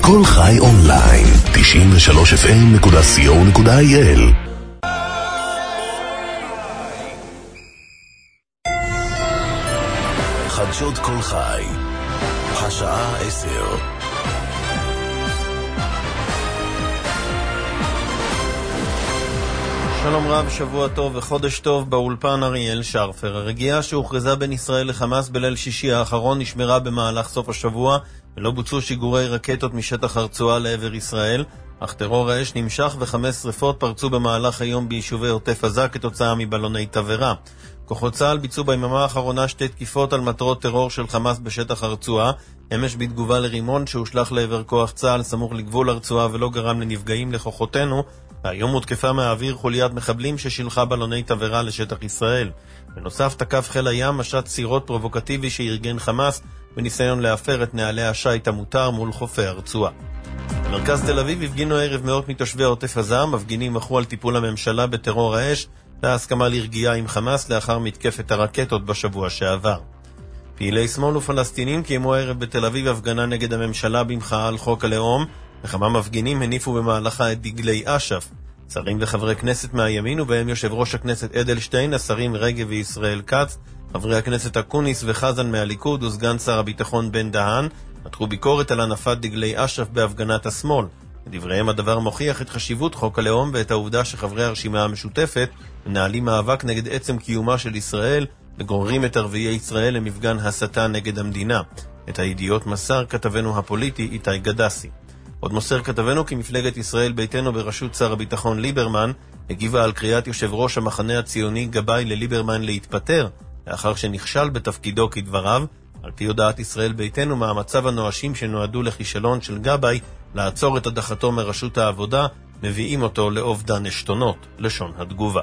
כל חי אונליין 93fm.co.il. חדשות כל חי, השעה 10. שלום רב, שבוע טוב וחודש טוב. באולפן אריאל שרפר. הרגיעה שהוכרזה בין ישראל לחמאס בליל שישי האחרון נשמרה במהלך סוף השבוע ולא בוצעו שיגורי רקטות משטח הרצועה לעבר ישראל, אך טרור האש נמשך ו5 שריפות פרצו במהלך היום ביישובי עוטף עזה כתוצאה מבלוני תבערה. כוחות צה"ל ביצעו ביממה האחרונה 2 תקיפות על מטרות טרור של חמאס בשטח הרצועה, אמש בתגובה לרימון שהושלח לעבר כוח צה"ל סמוך לגבול הרצועה ולא גרם לנפגעים לכוחותינו. היום הותקפה מהאוויר חוליית מחבלים ששילחה בלוני תבערה לשטח ישראל. בנוסף תקף חיל הים משט סירות פרובוקטיבי שארגן חמאס בניסיון להפר את נהלי השייט המותר מול חופי הרצועה. במרכז תל אביב הפגינו הערב מאות מתושבי עוטף עזה. מפגינים מחו על טיפול הממשלה בטרור האש וההסכמה לרגיעה עם חמאס לאחר מתקפת הרקטות בשבוע שעבר. פעילי שמאל ופלסטינים קיימו הערב בתל אביב הפגנה נגד הממשלה במחאה על חוק הלאום, וכמה מפגינים הניפו במהלכה את דגלי אש"ף. שרים וחברי כנסת מהימין ובהם יושב ראש הכנסת אדלשטיין, השרים רגב וישראל כץ, חברי הכנסת אקוניס וחזן מהליכוד וסגן שר הביטחון בן דהן מתחו ביקורת על הנפת דגלי אש"ף בהפגנת השמאל. לדבריהם הדבר מוכיח את חשיבות חוק הלאום ואת העובדה שחברי הרשימה המשותפת מנהלים מאבק נגד עצם קיומה של ישראל וגוררים את ערביי ישראל למפגן הסתה נגד המדינה. את הידיעות מסר כתבנו הפוליטי איתי גדסי. עוד מוסר כתבנו כי מפלגת ישראל ביתנו בראשות שר הביטחון ליברמן הגיבה על קריאת יושב ראש המחנה הציוני גבאי לליברמן להתפטר לאחר שנכשל בתפקידו כדבריו. על פי הודעת ישראל ביתנו מהמצב הנואשים שנועדו לכישלון של גבאי לעצור את הדחתו מרשות העבודה מביאים אותו לאובדן עשתונות, לשון התגובה.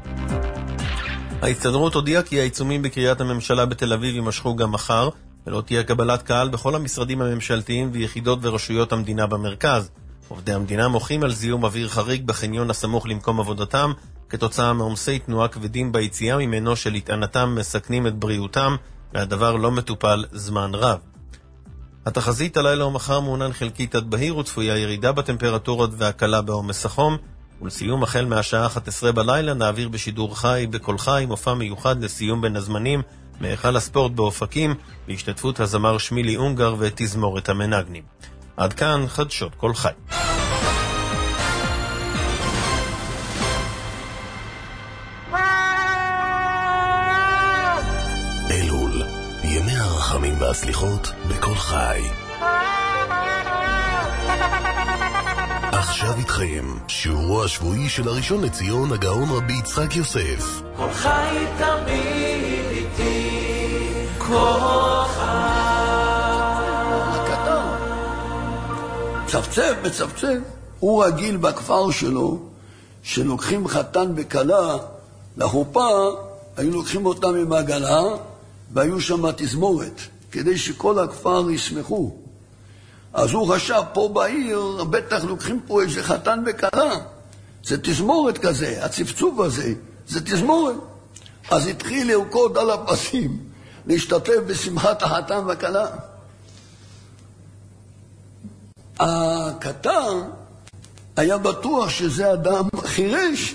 ההסתדרות הודיעה כי העיצומים בקריית הממשלה בתל אביב יימשכו גם מחר ולא תהיה קבלת קהל בכל המשרדים הממשלתיים ויחידות ורשויות המדינה במרכז. עובדי המדינה מוחים על זיהום אוויר חריג בחניון הסמוך למקום עבודתם כתוצאה מעומסי תנועה כבדים ביציאה ממנו שלטענתם מסכנים את בריאותם, והדבר לא מטופל זמן רב. התחזית הלילה ומחר מעונן חלקית עד בהיר וצפויה ירידה בטמפרטורות והקלה בעומס החום, ולסיום החל מהשעה 11 בלילה נעביר בשידור חי בכל חי מופע מיוחד לסיום בין הזמנים מהיכל הספורט באופקים בהשתתפות הזמר שמילי אונגר ותזמורת המנגנים. עד כאן חדשות כל חי. אלול, ימי הרחמים והסליחות בכל חי. עכשיו איתכם שיעורו השבועי של הראשון לציון הגאון רבי יצחק יוסף. כל חי תמיד איתי, כל חי. הקטן צפצף וצפצף. הוא רגיל בכפר שלו שלוקחים חתן וכלה לחופה, היו לוקחים אותם עם עגלה והיו שם תזמורת כדי שכל הכפר ישמחו. אז הוא חשב פה בעיר בטח לוקחים פה איזה חתן וכלה, זה תזמורת כזה, הצפצוף הזה זה תזמורת. אז התחיל לרקוד על הפסים להשתתף בשמחת החתן וכלה. הקטן היה בטוח שזה אדם חירש.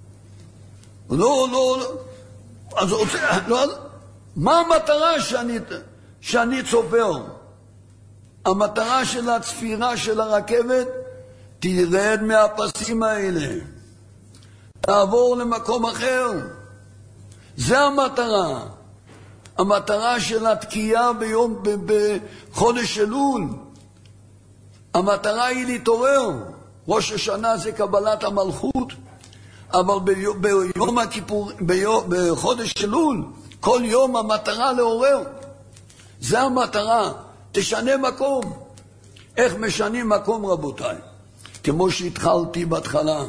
לא. אז מה המטרה שאני צופר? המטרה של הצפירה של הרכבת תרד מהפסים האלה, תעבור למקום אחר. זה המטרה. המטרה של התקיעה בחודש אלול. המטרה היא להתעורר. ראש השנה זה קבלת המלכות, אבל ביום הכיפור, בחודש אלול, כל יום המטרה לעורר. זה המטרה. תשנה מקום. איך משנים מקום, רבותיי? כמו שהתחלתי בהתחלה,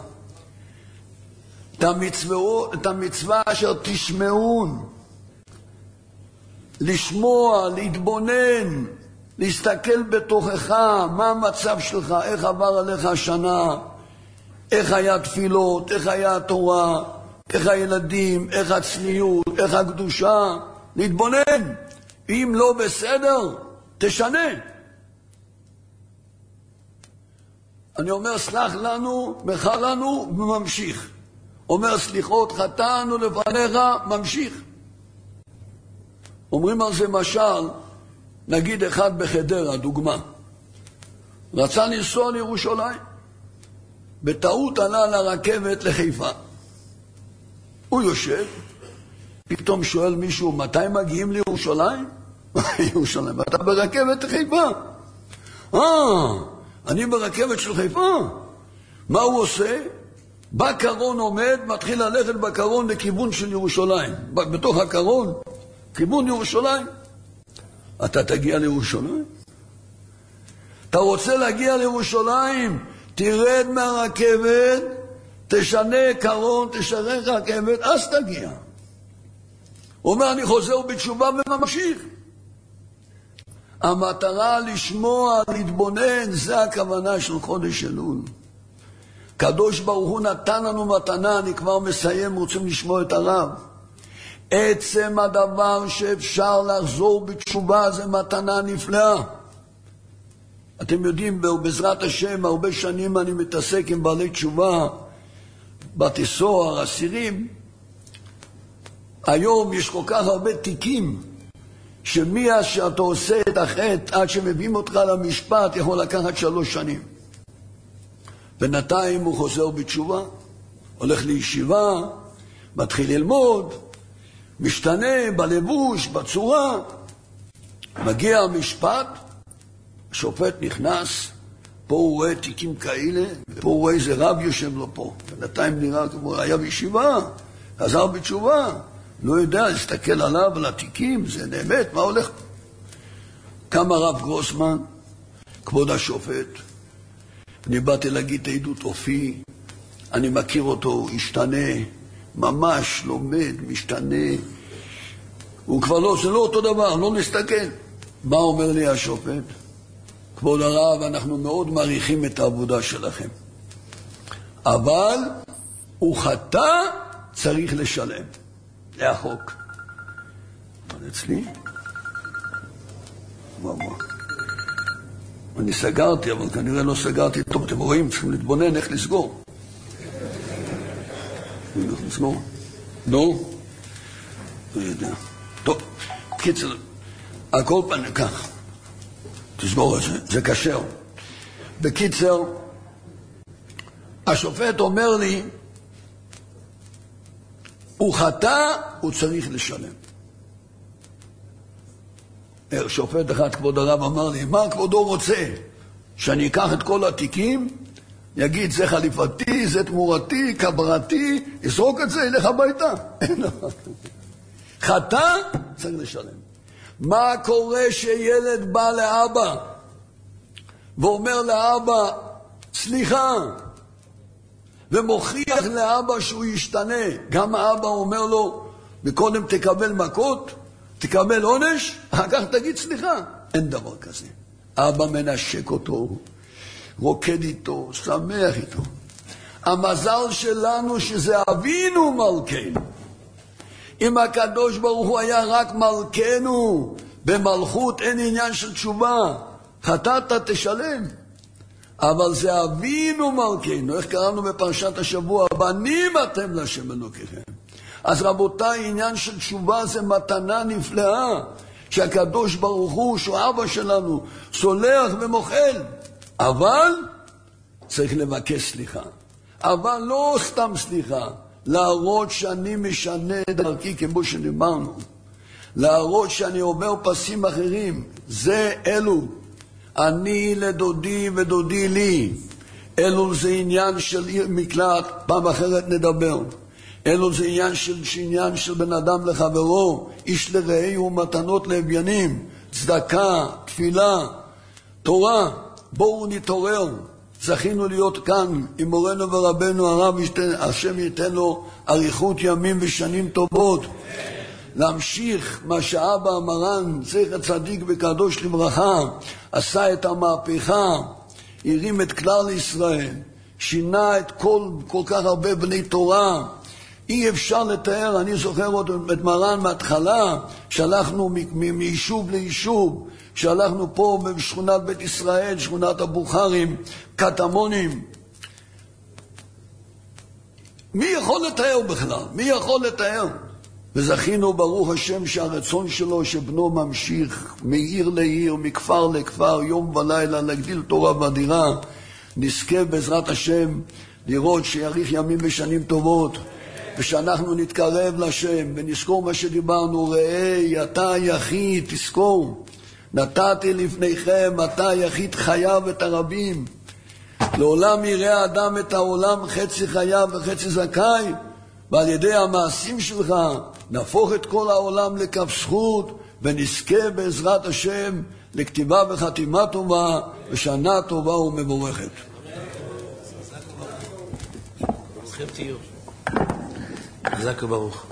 את המצווה אשר תשמעון, לשמוע, להתבונן, להסתכל בתוכך, מה המצב שלך, איך עבר עליך השנה, איך היה תפילות, איך היה התורה, איך הילדים, איך הצניעות, איך הקדושה, להתבונן. אם לא בסדר, תשנה. אני אומר סלח לנו, מחל לנו, וממשיך. אומר סליחות חטאנו לפניך, ממשיך. אומרים על זה משל, נגיד אחד בחדרה, דוגמה. רצה לנסוע לירושלים. בטעות עלה לרכבת לחיפה. הוא יושב, פתאום שואל מישהו, מתי מגיעים לירושלים? ירושלים, אתה ברכבת לחיפה. אני ברכבת של חיפה. מה הוא עושה? בקרון עומד, מתחיל ללכת בקרון לכיוון של ירושלים. בתוך הקרון, כיוון ירושלים. אתה תגיע לירושלים? אתה רוצה להגיע לירושלים? תרד מהרכבת, תשנה קרון, תשנה רכבת, אז תגיע. הוא אומר, אני חוזר בתשובה וממשיך. המטרה לשמוע, להתבונן, זה הכוונה של חודש אלול. קדוש ברוך הוא נתן לנו מתנה, אני כבר מסיים, רוצים לשמוע את הרב. עצם הדבר שאפשר לחזור בתשובה זה מתנה נפלאה. אתם יודעים, בעזרת השם, הרבה שנים אני מתעסק עם בעלי תשובה, בתי סוהר, אסירים. היום יש כל כך הרבה תיקים, שמאז שאתה עושה את החטא עד שמביאים אותך למשפט יכול לקחת 3 שנים. בינתיים הוא חוזר בתשובה, הולך לישיבה, מתחיל ללמוד, משתנה בלבוש, בצורה. מגיע המשפט, השופט נכנס, פה הוא רואה תיקים כאלה, ופה הוא רואה איזה רב יושב לו פה. בינתיים נראה כמו היה בישיבה, חזר בתשובה. לא יודע, להסתכל עליו, על התיקים, זה באמת, מה הולך? קם הרב גרוסמן, כבוד השופט, אני באתי להגיד את העדות אופי, אני מכיר אותו, הוא השתנה, ממש לומד, משתנה, הוא כבר לא, זה לא אותו דבר, לא נסתכל. מה אומר לי השופט? כבוד הרב, אנחנו מאוד מעריכים את העבודה שלכם, אבל הוא חטא, צריך לשלם. זה החוק. אבל אצלי? מה? אני סגרתי, אבל כנראה לא סגרתי טוב. אתם רואים, צריכים להתבונן איך לסגור. איך לסגור? לא? לא יודע. טוב, קיצר, הכל פנים כך. תסגור את זה, זה קשר. בקיצר, השופט אומר לי, הוא חטא, הוא צריך לשלם. שופט אחד, כבוד הרב, אמר לי, מה כבודו רוצה? שאני אקח את כל התיקים, יגיד, זה חליפתי, זה תמורתי, קברתי, יסרוק את זה, ילך הביתה. חטא, צריך לשלם. מה קורה שילד בא לאבא, ואומר לאבא, סליחה, ומוכיח לאבא שהוא ישתנה? גם האבא אומר לו, וקודם תקבל מכות, תקבל עונש, אחר כך תגיד סליחה. אין דבר כזה. אבא מנשק אותו, רוקד איתו, שמח איתו. המזל שלנו שזה אבינו מלכנו. אם הקדוש ברוך הוא היה רק מלכנו, במלכות אין עניין של תשובה. חטאת תשלם. אבל זה אבינו מלכנו, איך קראנו בפרשת השבוע, בנים אתם להשם אלוקיכם. אז רבותיי, עניין של תשובה זה מתנה נפלאה, שהקדוש ברוך הוא, שהוא אבא שלנו, סולח ומוחל. אבל צריך לבקש סליחה. אבל לא סתם סליחה, להראות שאני משנה את דרכי כמו שדיברנו. להראות שאני עובר פסים אחרים. זה אלו. אני לדודי ודודי לי. אלו זה עניין של עיר מקלט, פעם אחרת נדבר. אלו זה עניין של בן אדם לחברו, איש לרעהו ומתנות לאביינים, צדקה, תפילה, תורה. בואו נתעורר. זכינו להיות כאן עם מורנו ורבנו הרב, השם ייתן לו אריכות ימים ושנים טובות. להמשיך מה שאבא המרן, זכר צדיק וקדוש לברכה, עשה את המהפכה, הרים את כלל ישראל, שינה את כל כך הרבה בני תורה. אי אפשר לתאר, אני זוכר את מרן מההתחלה, שהלכנו מיישוב ליישוב, שהלכנו פה בשכונת בית ישראל, שכונת הבוכרים, קטמונים. מי יכול לתאר בכלל? מי יכול לתאר? וזכינו ברוך השם שהרצון שלו שבנו ממשיך מעיר לעיר, מכפר לכפר, יום ולילה, להגדיל תורה באדירה. נזכה בעזרת השם לראות שיאריך ימים ושנים טובות, ושאנחנו נתקרב לשם ונזכור מה שדיברנו. ראי, אתה היחיד, תזכור, נתתי לפניכם, אתה היחיד חייב את הרבים. לעולם יראה האדם את העולם חצי חייב וחצי זכאי, ועל ידי המעשים שלך נהפוך את כל העולם לכף זכות, ונזכה בעזרת השם לכתיבה וחתימה טובה ושנה טובה ומבורכת. חזק וברוך.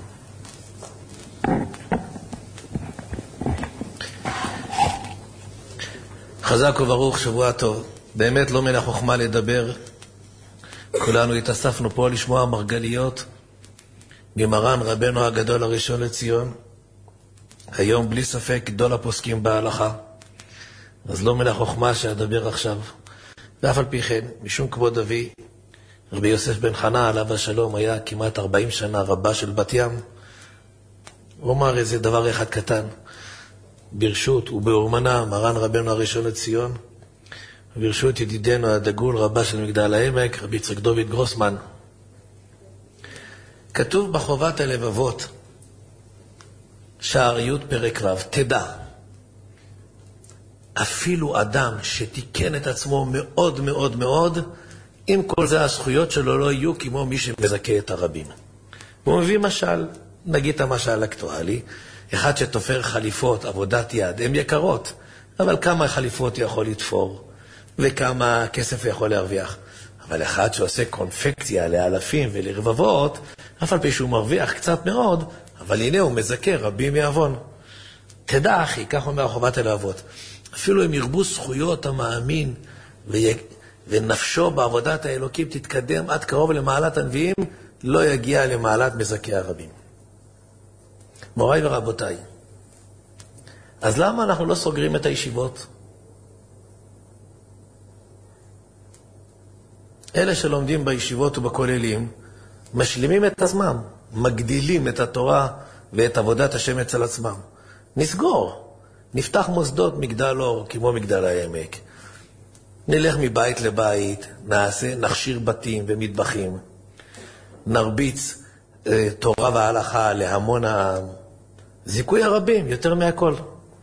חזק וברוך, שבוע טוב. באמת לא מן החוכמה לדבר. כולנו התאספנו פה לשמוע מרגליות ממרן רבנו הגדול הראשון לציון. היום בלי ספק גדול הפוסקים בהלכה. אז לא מן החוכמה שאדבר עכשיו. ואף על פי כן, משום כבוד אבי, רבי יוסף בן חנה עליו השלום היה כמעט 40 שנה רבה של בת ים. הוא אומר איזה דבר אחד קטן. ברשות ובאורמנה מרן רבנו הראשון לציון, וברשות ידידנו הדגול רבה של מגדל העמק, רבי יצחק דוד גרוסמן. כתוב בחובת הלבבות, שעריות פרק רב, תדע, אפילו אדם שתיקן את עצמו מאוד מאוד מאוד, עם כל זה הזכויות שלו לא יהיו כמו מי שמזכה את הרבים. הוא מביא משל, נגיד את המשל אקטואלי, אחד שתופר חליפות, עבודת יד, הן יקרות, אבל כמה חליפות יכול לתפור, וכמה כסף יכול להרוויח. אבל אחד שעושה קונפקציה לאלפים ולרבבות, אף על פי שהוא מרוויח קצת מאוד, אבל הנה הוא מזכה רבים מעוון. תדע אחי, כך אומר חובת הלבבות, אפילו אם ירבו זכויות המאמין ונפשו בעבודת האלוקים תתקדם עד קרוב למעלת הנביאים, לא יגיע למעלת מזכה הרבים. מוריי ורבותיי, אז למה אנחנו לא סוגרים את הישיבות? אלה שלומדים בישיבות ובכוללים משלימים את עצמם, מגדילים את התורה ואת עבודת השם אצל עצמם. נסגור, נפתח מוסדות מגדל אור כמו מגדל העמק, נלך מבית לבית, נכשיר בתים ומטבחים, נרביץ תורה והלכה להמון העם, זיכוי הרבים יותר מהכל.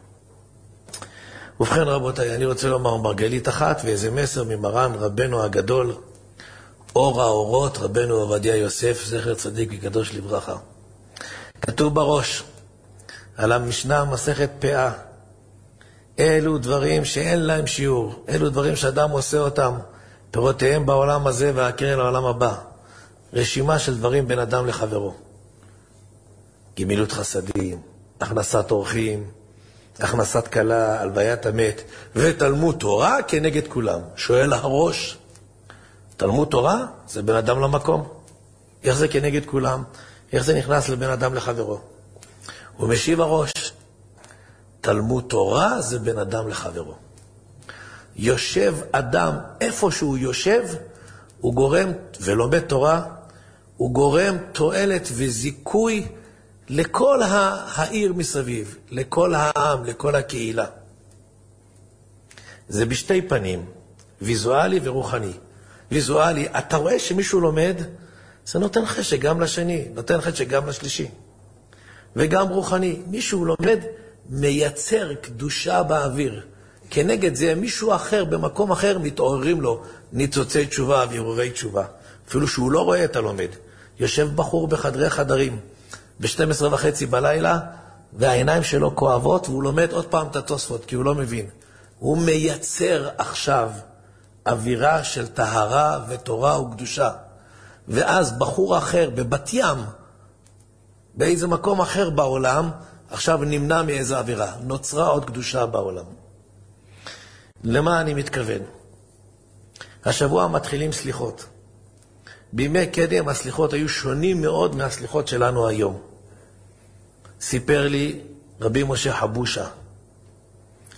ובכן רבותיי, אני רוצה לומר מרגלית אחת ואיזה מסר ממרן רבנו הגדול, אור האורות, רבנו עובדיה יוסף, זכר צדיק וקדוש לברכה. כתוב בראש על המשנה מסכת פאה, אלו דברים שאין להם שיעור, אלו דברים שאדם עושה אותם, פירותיהם בעולם הזה והקרן לעולם הבא. רשימה של דברים בין אדם לחברו. גמילות חסדים, הכנסת אורחים, הכנסת כלה, הלוויית המת, ותלמוד תורה כנגד כולם. שואל הראש, תלמוד תורה זה בין אדם למקום. איך זה כנגד כולם? איך זה נכנס לבין אדם לחברו? הוא משיב הראש, תלמוד תורה זה בין אדם לחברו. יושב אדם איפה שהוא יושב, הוא גורם, ולומד תורה, הוא גורם תועלת וזיכוי לכל העיר מסביב, לכל העם, לכל הקהילה. זה בשתי פנים, ויזואלי ורוחני. ויזואלי, אתה רואה שמישהו לומד, זה נותן חשק גם לשני, נותן חשק גם לשלישי. וגם רוחני, מישהו לומד, מייצר קדושה באוויר. כנגד זה מישהו אחר במקום אחר מתעוררים לו ניצוצי תשובה והרהורי תשובה. אפילו שהוא לא רואה את הלומד. יושב בחור בחדרי חדרים ב-12:30 בלילה, והעיניים שלו כואבות, והוא לומד עוד פעם את התוספות, כי הוא לא מבין. הוא מייצר עכשיו אווירה של טהרה ותורה וקדושה. ואז בחור אחר בבת ים, באיזה מקום אחר בעולם, עכשיו נמנע מאיזה אווירה. נוצרה עוד קדושה בעולם. למה אני מתכוון? השבוע מתחילים סליחות. בימי קדם הסליחות היו שונים מאוד מהסליחות שלנו היום. סיפר לי רבי משה חבושה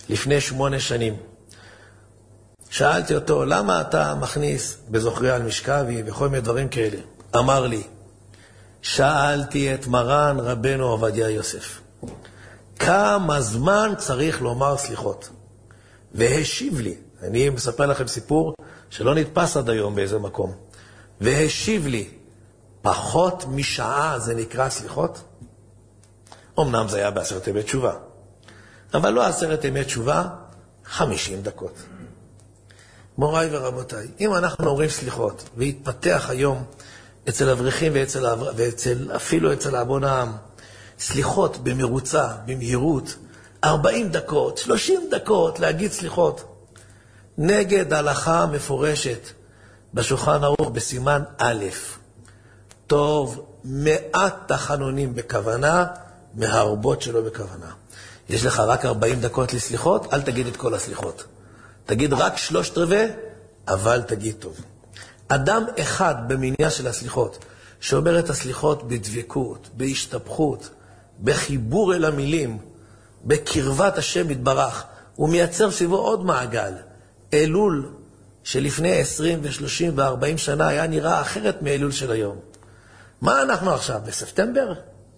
לפני 8 שנים. שאלתי אותו, למה אתה מכניס בזוכרי על משכבי וכל מיני דברים כאלה? אמר לי, שאלתי את מרן רבנו עובדיה יוסף, כמה זמן צריך לומר סליחות? והשיב לי, אני מספר לכם סיפור שלא נתפס עד היום באיזה מקום, והשיב לי, פחות משעה זה נקרא סליחות? אמנם זה היה ב10 ימי תשובה, אבל לא 10 ימי תשובה, 50 דקות. מוריי ורבותיי, אם אנחנו אומרים סליחות, והתפתח היום אצל אברכים אפילו אצל אבון העם, סליחות במרוצה, במהירות, 40 דקות, 30 דקות להגיד סליחות, נגד הלכה מפורשת בשולחן ערוך בסימן א', טוב 100 תחנונים בכוונה, מהרבות שלא בכוונה. יש לך רק 40 דקות לסליחות, אל תגיד את כל הסליחות. תגיד רק 3/4, אבל תגיד טוב. אדם אחד במניין של הסליחות, שאומר את הסליחות בדבקות, בהשתפכות, בחיבור אל המילים, בקרבת השם יתברך, הוא מייצר סביבו עוד מעגל. אלול שלפני 20 ו-30 ו-40 שנה היה נראה אחרת מאלול של היום. מה אנחנו עכשיו? בספטמבר?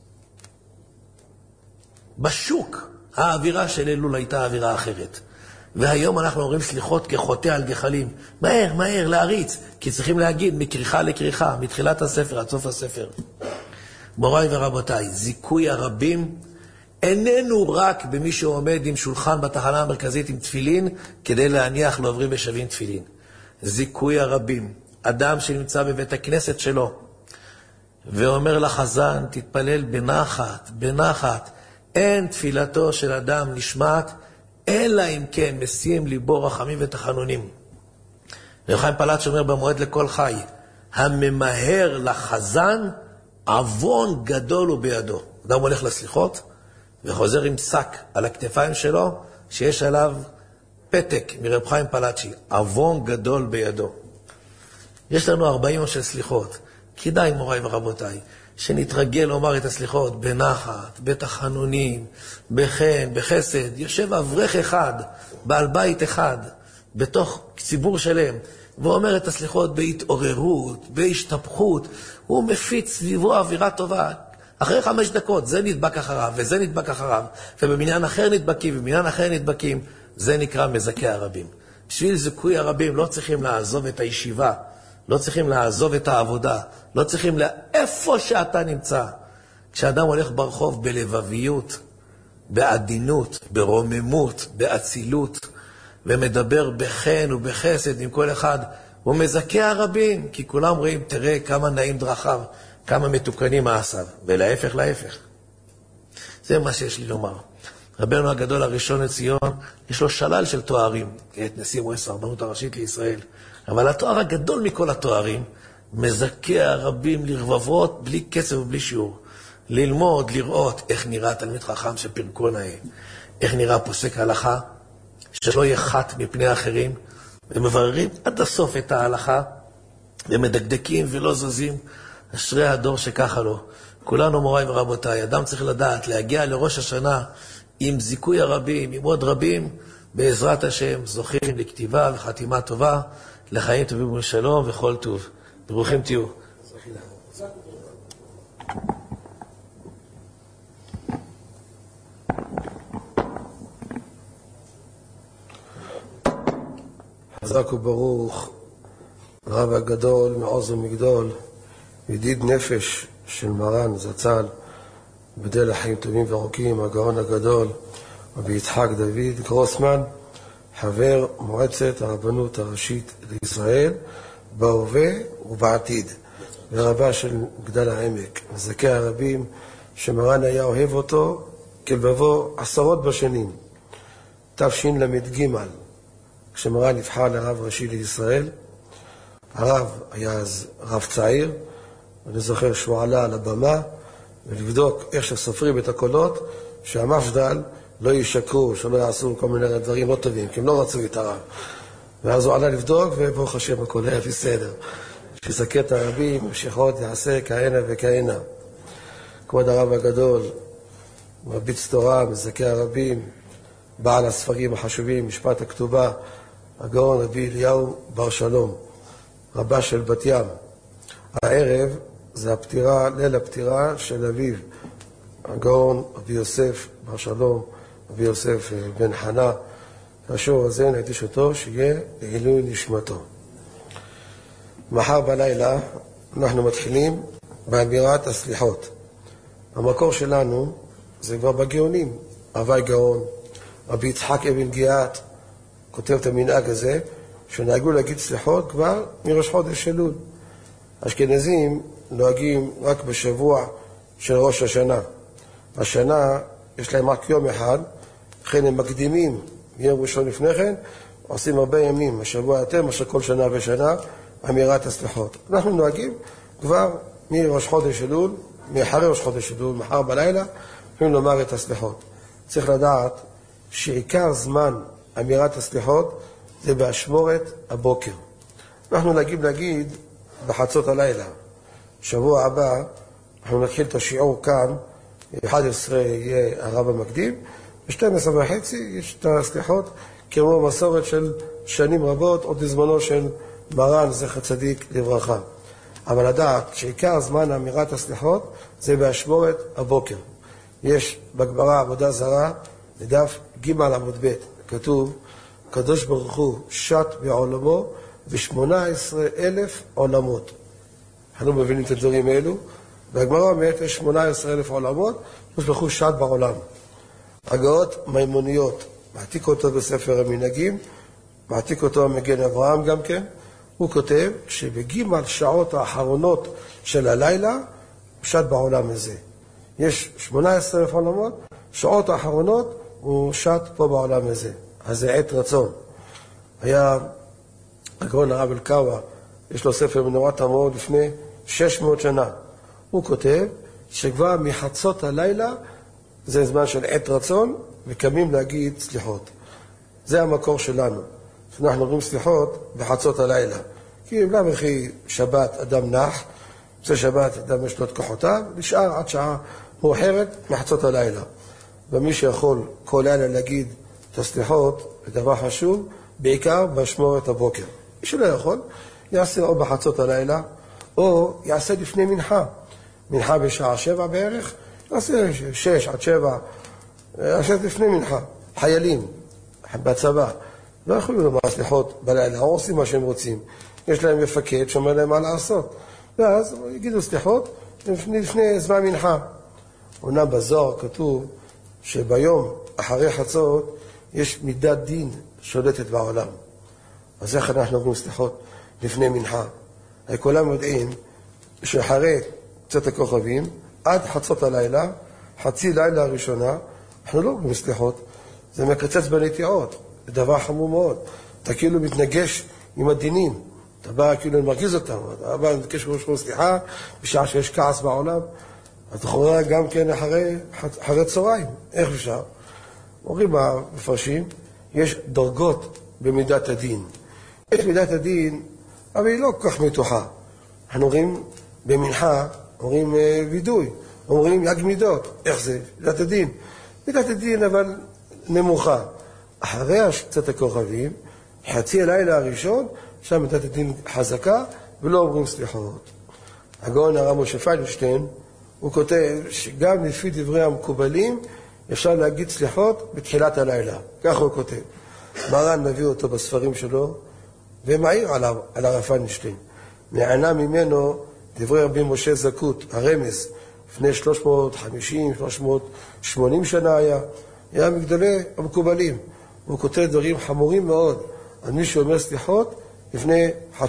בשוק האווירה של אלול הייתה אווירה אחרת. והיום אנחנו אומרים סליחות כחוטא על גחלים. מהר, מהר, להריץ. כי צריכים להגיד מכריכה לכריכה, מתחילת הספר עד סוף הספר. מוריי ורבותיי, זיכוי הרבים איננו רק במי שעומד עם שולחן בתחנה המרכזית עם תפילין, כדי להניח לעוברים ושבים תפילין. זיכוי הרבים, אדם שנמצא בבית הכנסת שלו, ואומר לחזן, תתפלל בנחת, בנחת, אין תפילתו של אדם נשמעת, אלא אם כן משים ליבו רחמים ותחנונים. רב חיים פלאץ' אומר במועד לכל חי, הממהר לחזן, עוון גדול הוא בידו. אדם הולך לסליחות, וחוזר עם שק על הכתפיים שלו, שיש עליו פתק מרב חיים פלאצ'י, עוון גדול בידו. יש לנו 40 יום של סליחות. כדאי מוריי ורבותיי, שנתרגל לומר את הסליחות בנחת, בתחנונים, בחן, בחסד. יושב אברך אחד, בעל בית אחד, בתוך ציבור שלם, ואומר את הסליחות בהתעוררות, בהשתפכות. הוא מפיץ סביבו אווירה טובה. אחרי 5 דקות, זה נדבק אחריו, וזה נדבק אחריו, ובמניין אחר נדבקים, ובמניין אחר נדבקים. זה נקרא מזכה הרבים. בשביל זיכוי הרבים לא צריכים לעזוב את הישיבה, לא צריכים לעזוב את העבודה, לא צריכים איפה שאתה נמצא. כשאדם הולך ברחוב בלבביות, בעדינות, ברוממות, באצילות, ומדבר בחן ובחסד עם כל אחד, הוא מזכה הרבים, כי כולם רואים, תראה כמה נעים דרכיו, כמה מתוקנים מעשיו, ולהפך להפך. זה מה שיש לי לומר. רבנו הגדול הראשון לציון, יש לו שלל של תוארים, את נשיא מועצת הרבנות הראשית לישראל, אבל התואר הגדול מכל התוארים, מזכה הרבים לרבבות, בלי קצב ובלי שיעור. ללמוד, לראות איך נראה תלמיד חכם שפרקו נאה, איך נראה פוסק ההלכה, שלא יחת מפני האחרים, ומבררים עד הסוף את ההלכה, ומדקדקים ולא זזים. אשרי הדור שככה לו. כולנו מוריי ורבותיי, אדם צריך לדעת, להגיע לראש השנה עם זיכוי הרבים, עם עוד רבים, בעזרת השם, זוכים לכתיבה וחתימה טובה, לחיים טובים ולשלום וכל טוב. ברוכים תהיו. חזק וברוך, רב הגדול מעוז ומגדול, ידיד נפש של מרן זצ"ל, בדל החיים טובים וארוכים, הגאון הגדול, רבי יצחק דוד גרוסמן, חבר מועצת הרבנות הראשית לישראל, בהווה ובעתיד, ורבה של גדל העמק, מזכה הרבים שמרן היה אוהב אותו כלבבו 10 בשנים. תשל"ג, כשמרן נבחר לרב ראשי לישראל, הרב היה אז רב צעיר, אני זוכר שהוא עלה על הבמה ולבדוק איך שסופרים את הקולות, שהמפד"ל לא ישקרו, שלא יעשו כל מיני דברים לא טובים, כי הם לא רצו את הרב. ואז הוא עלה לבדוק, וברוך השם הכל היה בסדר. שיזכה את הרבים, שכות יעשה כהנה וכהנה. כבוד הרב הגדול, מרביץ תורה, מזכה הרבים, בעל הספרים החשובים, משפט הכתובה, הגאון רבי אליהו בר שלום, רבה של בת ים. הערב זה הפטירה, ליל הפטירה של אביו, הגאון רבי יוסף בר שלום, רבי יוסף בן חנה. השיעור הזה נקדיש אותו שיהיה לעילוי נשמתו. מחר בלילה אנחנו מתחילים באמירת הסליחות. המקור שלנו זה כבר בגאונים. אבי גאון, רבי יצחק אבן גיאת, כותב את המנהג הזה, שנהגו להגיד סליחות כבר מראש חודש אלול. אשכנזים נוהגים רק בשבוע של ראש השנה. השנה יש להם רק יום אחד, לכן הם מקדימים מיום ראשון לפני כן, עושים הרבה ימים, השבוע יותר מאשר כל שנה ושנה, אמירת הסליחות. אנחנו נוהגים כבר מראש חודש אלול, מאחרי ראש חודש אלול, מחר בלילה, יכולים לומר את הסליחות. צריך לדעת שעיקר זמן אמירת הסליחות זה באשמורת הבוקר. אנחנו נגיד בחצות הלילה. שבוע הבא אנחנו נתחיל את השיעור כאן, 11 יהיה הרב המקדים, ב-12:30 יש את הסליחות כמו מסורת של שנים רבות, עוד בזמנו של מרן זכר צדיק לברכה. אבל לדעת שעיקר זמן אמירת הסליחות זה באשמורת הבוקר. יש בגמרא עבודה זרה, בדף ג' עמוד ב', כתוב, הקדוש ברוך הוא שט בעולמו ב-18,000 עולמות. אנחנו מבינים את הדברים האלו, והגמרא אומרת יש 18,000 עולמות, הקדוש ברוך הוא שט בעולם. הגאות מימוניות, מעתיק אותו בספר המנהגים, מעתיק אותו המגן אברהם גם כן, הוא כותב שבגימל שעות האחרונות של הלילה, שט בעולם הזה. יש 18,000 עולמות, שעות האחרונות הוא שט פה בעולם הזה. אז זה עת רצון. היה הגאון הרב אלקאווה, יש לו ספר מנורת המאור לפני 600 שנה. הוא כותב שכבר מחצות הלילה זה זמן של עת רצון, וקמים להגיד סליחות. זה המקור שלנו. אנחנו אומרים סליחות בחצות הלילה. כי אם לא וכי שבת אדם נח, זה שבת אדם יש לו את כוחותיו, נשאר עד שעה מאוחרת מחצות הלילה. ומי שיכול כל לילה להגיד את הסליחות, זה דבר חשוב, בעיקר באשמורת הבוקר. מי שלא יכול, יעשה או בחצות הלילה, או יעשה לפני מנחה. מנחה בשעה 7 בערך, יעשה 6 עד 7, יעשה לפני מנחה. חיילים בצבא לא יכולים לומר סליחות בלילה, או עושים מה שהם רוצים. יש להם מפקד שאומר להם מה לעשות. ואז יגידו סליחות לפני זמן מנחה. אומנם בזוהר כתוב שביום אחרי חצות יש מידת דין שולטת בעולם. אז איך אנחנו אומרים סליחות לפני מנחה? כולם יודעים שאחרי קצת הכוכבים, עד חצות הלילה, חצי לילה הראשונה, אנחנו לא אומרים סליחות. זה מקצץ בנטיעות, זה דבר חמור מאוד. אתה כאילו מתנגש עם הדינים, אתה בא כאילו מרגיז אותם, אתה בא מתנגש בראש סליחה, בשעה שיש כעס בעולם, אתה חורר גם כן אחרי צהריים. איך אפשר? אומרים המפרשים, יש דרגות במידת הדין. יש מידת הדין, אבל היא לא כל כך מתוחה. אנחנו אומרים במנחה, אומרים וידוי, אומרים יג מידות. איך זה? מידת הדין. מידת הדין אבל נמוכה. אחרי קצת הכוכבים, חצי הלילה הראשון, שם מידת הדין חזקה, ולא אומרים סליחות. הגאון הרב משה פיינשטיין, הוא כותב שגם לפי דברי המקובלים, אפשר להגיד סליחות בתחילת הלילה. כך הוא כותב. מרן מביא אותו בספרים שלו, ומעיר עליו, על הרב פיינשטיין. מענה ממנו דברי רבי משה זקות, הרמז, לפני 350, 380 שנה היה מגדולי המקובלים. הוא כותב דברים חמורים מאוד על מי שאומר סליחות לפני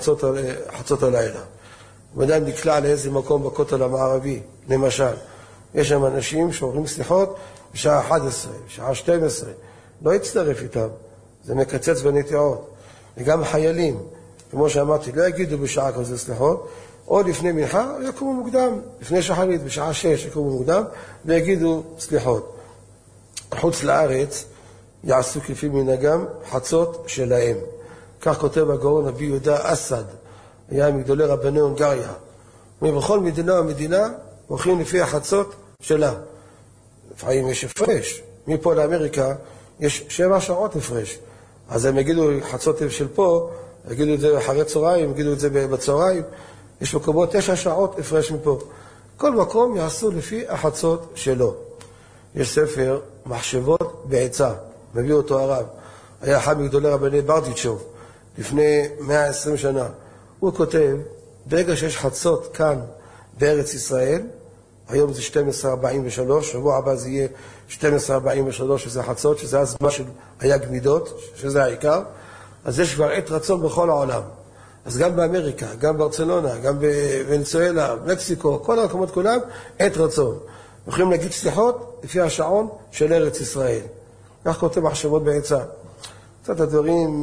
חצות הלילה. הוא אדם נקלע לאיזה מקום בכותל המערבי, למשל. יש שם אנשים שאומרים סליחות בשעה 11, בשעה 12, לא יצטרף איתם, זה מקצץ בנטיעות. וגם חיילים, כמו שאמרתי, לא יגידו בשעה כזו סליחות, או לפני מנחה, יקומו מוקדם, לפני שחרית, בשעה 6 יקומו מוקדם, ויגידו סליחות. חוץ לארץ יעשו כפי מנהגם חצות שלהם. כך כותב הגאון רבי יהודה אסד, היה מגדולי רבני הונגריה. ובכל מדינה ומדינה הולכים לפי החצות שלה. לפעמים יש הפרש. מפה לאמריקה יש 7 שעות הפרש. אז הם יגידו חצות של פה, יגידו את זה אחרי צהריים, יגידו את זה בצהריים. יש מקומות 9 שעות הפרש מפה. כל מקום יעשו לפי החצות שלו. יש ספר מחשבות בעצה, מביא אותו הרב. היה אחד מגדולי רבני ברדיצ'וב, לפני 120 שנה. הוא כותב, ברגע שיש חצות כאן בארץ ישראל, היום זה 12:43, שבוע הבא זה יהיה 12:43, שזה חצות, שזה הזמן של היה גמידות, שזה העיקר, אז יש כבר עת רצון בכל העולם. אז גם באמריקה, גם ברצלונה, גם בוונצואלה, מקסיקו, כל המקומות כולם, עת רצון. יכולים להגיד סליחות לפי השעון של ארץ ישראל. כך כותב מחשבות בעצה. קצת הדברים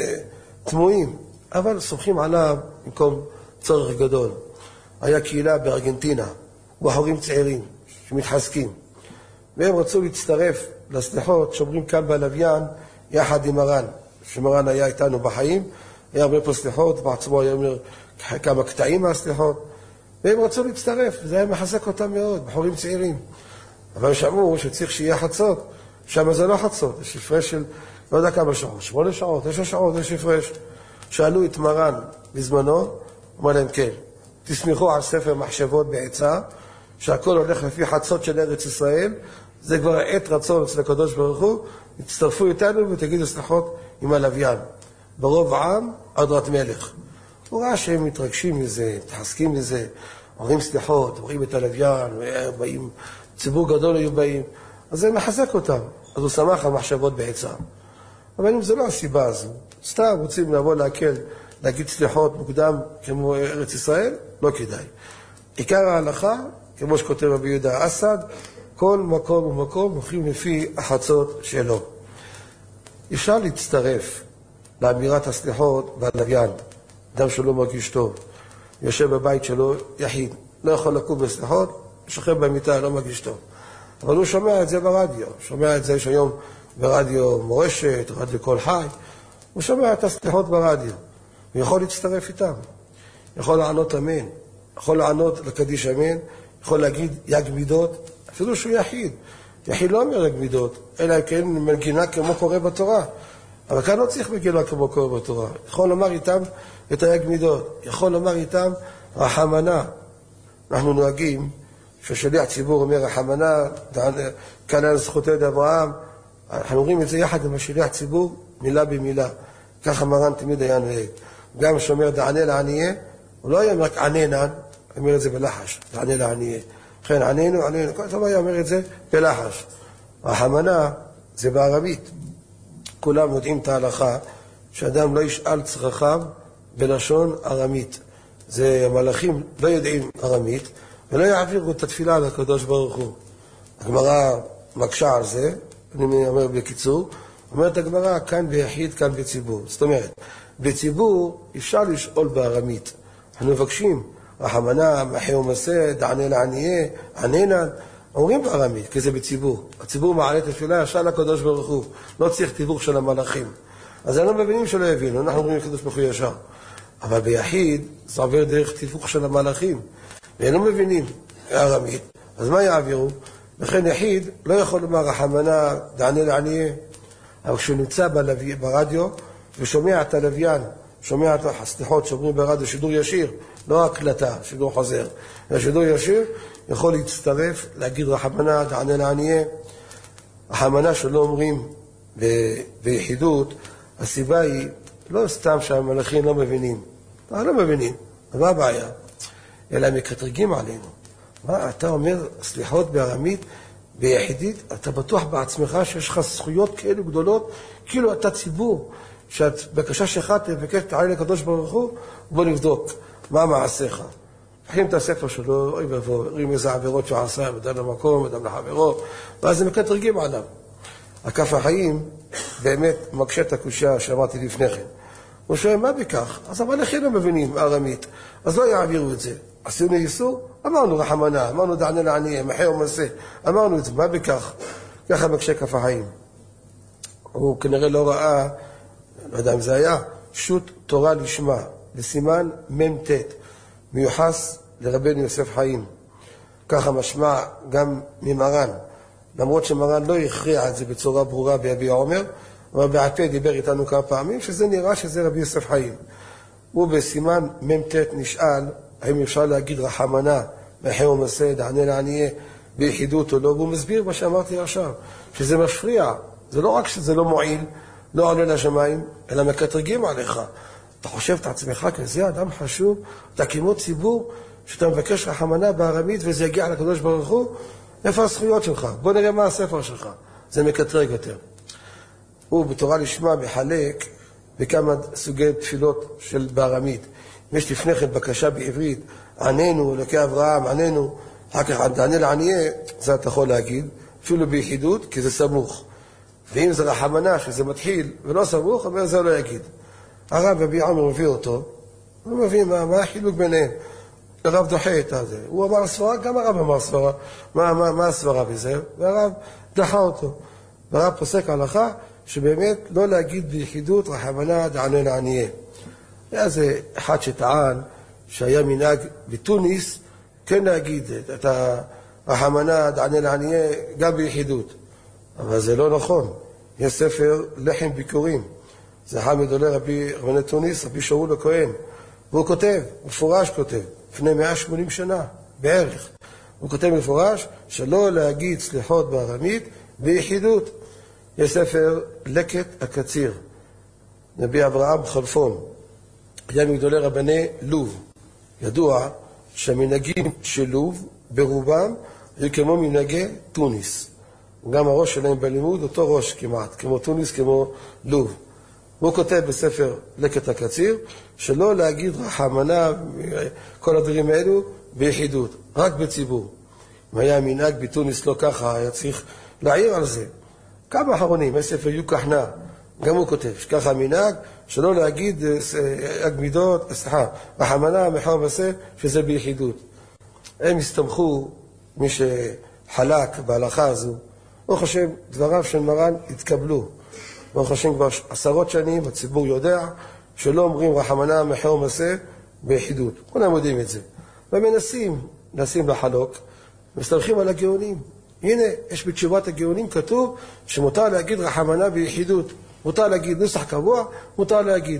תמוהים, אבל סומכים עליו במקום צורך גדול. היה קהילה בארגנטינה, בחורים צעירים שמתחזקים, והם רצו להצטרף לסליחות שאומרים כאן בלוויין יחד עם מרן, שמרן היה איתנו בחיים, היה הרבה פה סליחות, בעצמו היה אומר כמה קטעים מהסליחות, והם רצו להצטרף, וזה היה מחזק אותם מאוד, בחורים צעירים. אבל שמעו שצריך שיהיה חצות, שם זה לא חצות, יש הפרש של לא יודע כמה שעות, 8 שעות, 9 שעות, יש הפרש. שאלו את מרן בזמנו, אמר להם כן, תסמכו על ספר מחשבות בעצה, שהכל הולך לפי חצות של ארץ ישראל, זה כבר עת רצון אצל הקדוש ברוך הוא, תצטרפו איתנו ותגידו סליחות עם הלוויין. ברוב העם, אדרת מלך. הוא ראה שהם מתרגשים מזה, מתחזקים מזה, אומרים סליחות, אומרים את הלוויין, באים, ציבור גדול היו באים, אז זה מחזק אותם. אז הוא שמח על מחשבות בעצה. אבל אם זה לא הסיבה הזו, סתם רוצים לבוא להקל, להגיד סליחות מוקדם כמו ארץ ישראל, לא כדאי. עיקר ההלכה, כמו שכותב רבי יהודה אסד, כל מקום ומקום הולכים לפי החצות שלו. אפשר להצטרף לאמירת הסליחות בלוויין, אדם שלא מרגיש טוב, יושב בבית שלו יחיד, לא יכול לקום בסליחות, שוכב במיטה, לא מרגיש טוב. אבל הוא שומע את זה ברדיו, שומע את זה שהיום ברדיו מורשת, רדיו כל חי, הוא שומע את הסליחות ברדיו, הוא יכול להצטרף איתם, יכול לענות אמן, יכול לענות לקדיש אמן, יכול להגיד יג מידות, אפילו שהוא יחיד. יחיד לא אומר יג מידות, אלא כן מנגינה כמו קורא בתורה. אבל כאן לא צריך מנגינה כמו קורא בתורה. יכול לומר איתם את היג מידות, יכול לומר איתם רחמנה. אנחנו נוהגים ששליח ציבור אומר רחמנה, כאן על זכותי יד אברהם, אנחנו אומרים את זה יחד עם השליח ציבור, מילה במילה. ככה מרן תמיד היה נוהג. גם שאומר דענה לענייה, הוא לא היה אומר רק עננן, הוא אומר את זה בלחש, דענה לענייה. לכן ענינו, כל הזמן היה אומר את זה בלחש. רחמנה זה בארמית. כולם יודעים את ההלכה, שאדם לא ישאל צרכיו בלשון ארמית. זה המלאכים לא יודעים ארמית, ולא יעבירו את התפילה לקדוש ברוך הוא. הגמרא מקשה על זה, אני אומר בקיצור, אומרת הגמרא כאן ביחיד, כאן בציבור. זאת אומרת, בציבור אפשר לשאול בארמית. אנחנו מבקשים, רחמנה, מחי ומסה, דענה לענייה, עננה, אומרים בארמית, כי זה בציבור. הציבור מעלה את התפילה ישר לקדוש ברוך הוא, לא צריך תיווך של המלאכים. אז אנחנו מבינים שלא יבינו, אנחנו אומרים לקדוש ברוך הוא ישר. אבל ביחיד זה עובר דרך תיווך של המלאכים, והם לא מבינים ארמית, אז מה יעבירו? לכן יחיד לא יכול לומר רחמנה, דענה לענייה, אבל כשהוא נמצא ברדיו ושומע את הלוויין, שומע את הסליחות שאומרים ברדיו שידור ישיר, לא הקלטה, שידור חוזר, אלא שידור ישיר, יכול להצטרף, להגיד רחמנה, דענה לענייה. רחמנה שלא אומרים ביחידות, הסיבה היא לא סתם שהמלאכים לא מבינים, לא מבינים, מה הבעיה? אלא הם מקטרגים עלינו. מה, אתה אומר סליחות בארמית, ביחידית, אתה בטוח בעצמך שיש לך זכויות כאלו גדולות, כאילו אתה ציבור, שאת בקשה שלך תבקש תעלה לקדוש ברוך הוא, בוא נבדוק מה מעשיך. לוקחים את הספר שלו, אוי ובוא, רואים איזה עבירות שהוא עשה, אדם למקום, אדם לחברו, ואז הם מקטרגים עליו. הכף החיים באמת מקשה את הקושיה שאמרתי לפני כן. הוא שואל, מה בכך? אז המלאכים לא מבינים ארמית, אז לא יעבירו את זה. עשינו איסור? אמרנו רחמנה, אמרנו דענה לענייה, מחי ומסה, אמרנו את זה, מה בכך? ככה מקשה כף החיים. הוא כנראה לא ראה, לא יודע אם זה היה, שו"ת תורה לשמה, בסימן מ"ט, מיוחס לרבנו יוסף חיים. ככה משמע גם ממרן. למרות שמרן לא הכריע את זה בצורה ברורה ביביע עומר, אבל בעפה דיבר איתנו כמה פעמים, שזה נראה שזה רבי יוסף חיים. הוא בסימן מ"ט נשאל, האם אפשר להגיד רחמנה, מחם ומסה, דענה לענייה, ביחידות או לא, והוא מסביר מה שאמרתי עכשיו, שזה מפריע, זה לא רק שזה לא מועיל, לא עולה לשמיים, אלא מקטרגים עליך. אתה חושב את עצמך כזה אדם חשוב, אתה כמו ציבור, שאתה מבקש רחמנה בארמית וזה יגיע לקדוש ברוך הוא, איפה הזכויות שלך? בוא נראה מה הספר שלך. זה מקטרג יותר. הוא בתורה לשמה מחלק בכמה סוגי תפילות של בארמית. אם יש לפני כן בקשה בעברית, עננו, אלוקי אברהם, עננו, אחר כך ענה לענייה, זה אתה יכול להגיד, אפילו ביחידות, כי זה סמוך. ואם זה רחמנה, שזה מתחיל ולא סמוך, אומר זה לא יגיד. הרב יביע עומר מביא אותו, הוא מביא מה החילוק ביניהם. הרב דוחה את זה. הוא אמר סברה, גם הרב אמר סברה. מה הסברה בזה? והרב דחה אותו. והרב פוסק הלכה שבאמת לא להגיד ביחידות רחמנה דענה לענייה. היה זה אחד שטען שהיה מנהג בתוניס כן להגיד את הרחמנה דענה לענייה גם ביחידות. אבל זה לא נכון. יש ספר לחם ביקורים. זה אחד מגדולי רבני תוניס, רבי שאול הכהן. והוא כותב, מפורש כותב, לפני 180 שנה, בערך. הוא כותב מפורש שלא להגיד סליחות בארמית ביחידות. יש ספר לקט הקציר, נביא אברהם חלפון, היה מגדולי רבני לוב. ידוע שהמנהגים של לוב ברובם היו כמו מנהגי תוניס. גם הראש שלהם בלימוד אותו ראש כמעט, כמו תוניס, כמו לוב. הוא כותב בספר לקט הקציר שלא להגיד רחמנה, כל הדברים האלו, ביחידות, רק בציבור. אם היה מנהג בתוניס לא ככה, היה צריך להעיר על זה. כמה אחרונים, יש ספר יוקחנה, גם הוא כותב, שככה מנהג, שלא להגיד הגמידות, רחמנה, מחר מסה, שזה ביחידות. הם הסתמכו, מי שחלק בהלכה הזו, הוא חושב, דבריו של מרן התקבלו. ברוך השם כבר עשרות שנים, הציבור יודע שלא אומרים רחמנה מחר ומסה ביחידות. כולם יודעים את זה. ומנסים לחלוק, מסתמכים על הגאונים. הנה, יש בתשובת הגאונים כתוב שמותר להגיד רחמנה ביחידות. מותר להגיד נוסח קבוע, מותר להגיד.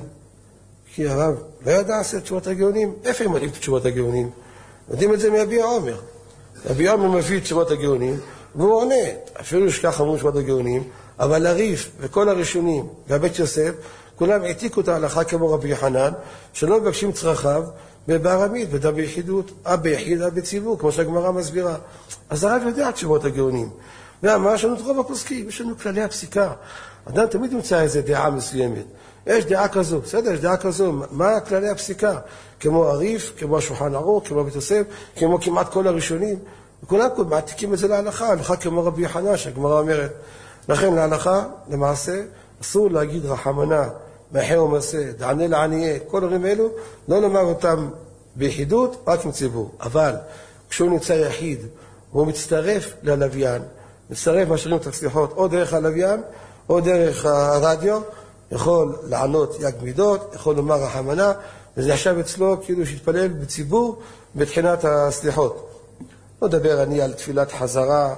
כי הרב לא ידע לעשות תשובת הגאונים. איפה הם יודעים את תשובת הגאונים? יודעים את זה מיביע עומר. יביע עומר מביא את תשובת הגאונים, והוא עונה. אפילו שכך אמרו תשובת הגאונים, אבל הריף וכל הראשונים והבית יוסף, כולם העתיקו את ההלכה כמו רבי יוחנן, שלא מבקשים צרכיו בארמית, ודם ביחידות, ביחיד, בציבור, כמו שהגמרא מסבירה. אז הרב יודע תשובות הגאונים. ואמר, יש לנו את רוב הפוסקים, יש לנו כללי הפסיקה. אדם תמיד ימצא איזו דעה מסוימת. יש דעה כזו, בסדר, יש דעה כזו. מה כללי הפסיקה? כמו הריף, כמו השולחן ערוך, כמו בית יוסף, כמו כמעט כל הראשונים. וכולם מעתיקים את זה להלכה, הלכה כמו רבי יוחנן, שהגמרא אומרת. לכן להלכה, למעשה, אסור להגיד רחמנה, מחם ומסה, דענה לענייה, כל הדברים האלו, לא לומר אותם ביחידות, רק עם ציבור. אבל כשהוא נמצא יחיד, הוא מצטרף ללוויין, מצטרף משאירים את הסליחות, או דרך הלוויין, או דרך הרדיו, יכול לענות יג מידות, יכול לומר רחמנה, וזה ישב אצלו כאילו שהתפלל בציבור, בתחינת הסליחות. לא דבר אני על תפילת חזרה,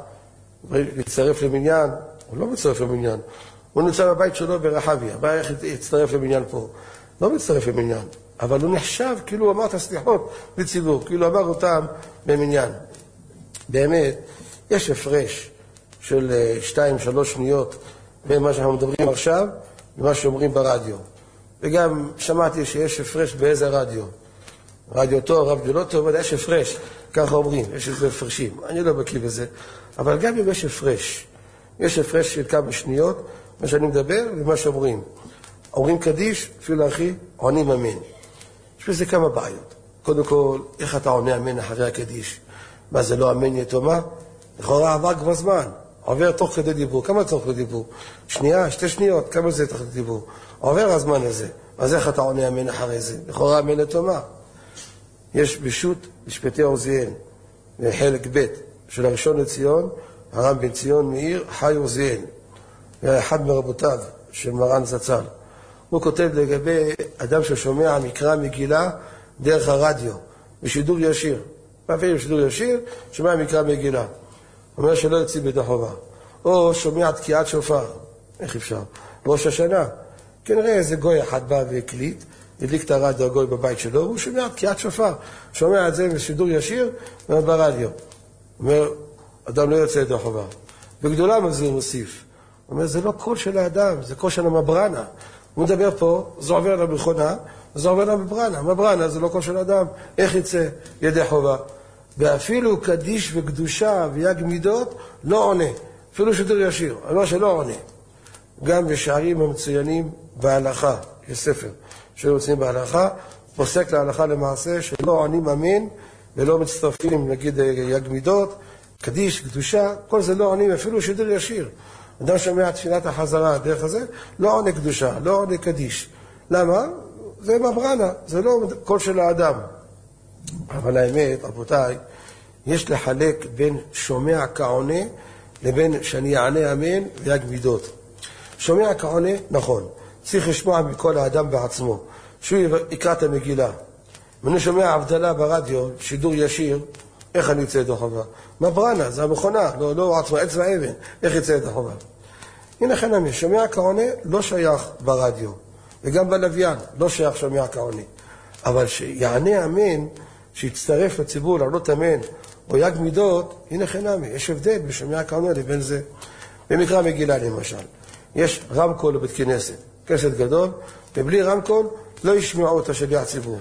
להצטרף למניין, הוא לא מצטרף למניין. הוא נמצא בבית שלו ברחביה, הבא איך יצטרף למניין פה. לא מצטרף למניין, אבל הוא נחשב כאילו הוא אמר את הסליחות לציבור, כאילו אמר אותם במניין. באמת, יש הפרש של 2-3 שניות בין מה שאנחנו מדברים עכשיו ומה שאומרים ברדיו. וגם שמעתי שיש הפרש באיזה רדיו. רדיו טוב, רדיו לא טוב, אבל יש הפרש, ככה אומרים, יש איזה הפרשים. אני לא בקיא בזה, אבל גם אם יש הפרש, יש הפרש של כמה שניות, מה שאני מדבר ומה שאומרים. אומרים קדיש, אפילו אחי, עונים אמן. יש בזה כמה בעיות. קודם כל, איך אתה עונה אמן אחרי הקדיש? מה זה לא אמן יתומה? לכאורה עבר כבר זמן. עובר תוך כדי דיבור. כמה תוך כדי דיבור? שנייה, 2 שניות, כמה זה תוך כדי דיבור? עובר הזמן הזה. אז איך אתה עונה אמן אחרי זה? לכאורה אמן יתומה. יש בשו"ת משפטי עוזיאל, חלק ב' של הראשון לציון, הרב בן ציון מאיר, חי עוזיאל. היה אחד מרבותיו של מרן זצ"ל. הוא כותב לגבי אדם ששומע מקרא מגילה דרך הרדיו, בשידור ישיר. ואפילו בשידור ישיר, שומע מקרא מגילה. אומר שלא יוצאים ידי חובה. או שומע תקיעת שופר. איך אפשר? ראש השנה. כנראה איזה גוי אחד בא והקליט, הדליק את הרדיו הגוי בבית שלו, והוא שומע תקיעת שופר. שומע את זה בשידור ישיר ברדיו. אומר, אדם לא יוצא ידי חובה. בגדולה הוא מוסיף. הוא אומר, זה לא קול של האדם, זה קול של המברנה. הוא מדבר פה, זה עובר למכונה, זה עובר למברנה. מברנה זה לא קול של האדם. איך יצא ידי חובה? ואפילו קדיש וקדושה ויג מידות לא עונה. אפילו שידור ישיר, אבל שלא עונה. גם בשערים המצוינים בהלכה, יש ספר שמוצאים בהלכה, פוסק להלכה למעשה שלא עונים אמן ולא מצטרפים, נגיד יג מידות, קדיש, קדושה, כל זה לא עונים, אפילו שידור ישיר. אדם שומע תפילת החזרה, דרך הזה, לא עונה קדושה, לא עונה קדיש. למה? זה מברנה, זה לא קול של האדם. אבל האמת, רבותיי, יש לחלק בין שומע כעונה לבין שאני אענה אמן ויג מידות. שומע כעונה, נכון, צריך לשמוע מכל האדם בעצמו, שהוא יקרא את המגילה. אם אני שומע הבדלה ברדיו, שידור ישיר, איך אני יצא ידי חובה? מברנה, זה המכונה, לא עצמה, עצמה אבן, איך יצא ידי חובה? הנה חנמי, שומע כעונה לא שייך ברדיו, וגם בלוויין לא שייך שומע כעונה. אבל שיענה אמן, שיצטרף לציבור לעלות אמן, או יג מידות, הנה חנמי, יש הבדל בשומע כעונה לבין זה. במקרא מגילה למשל, יש רמקול בבית כנסת, כנסת גדול, ובלי רמקול לא ישמעו אותה שליח ציבור.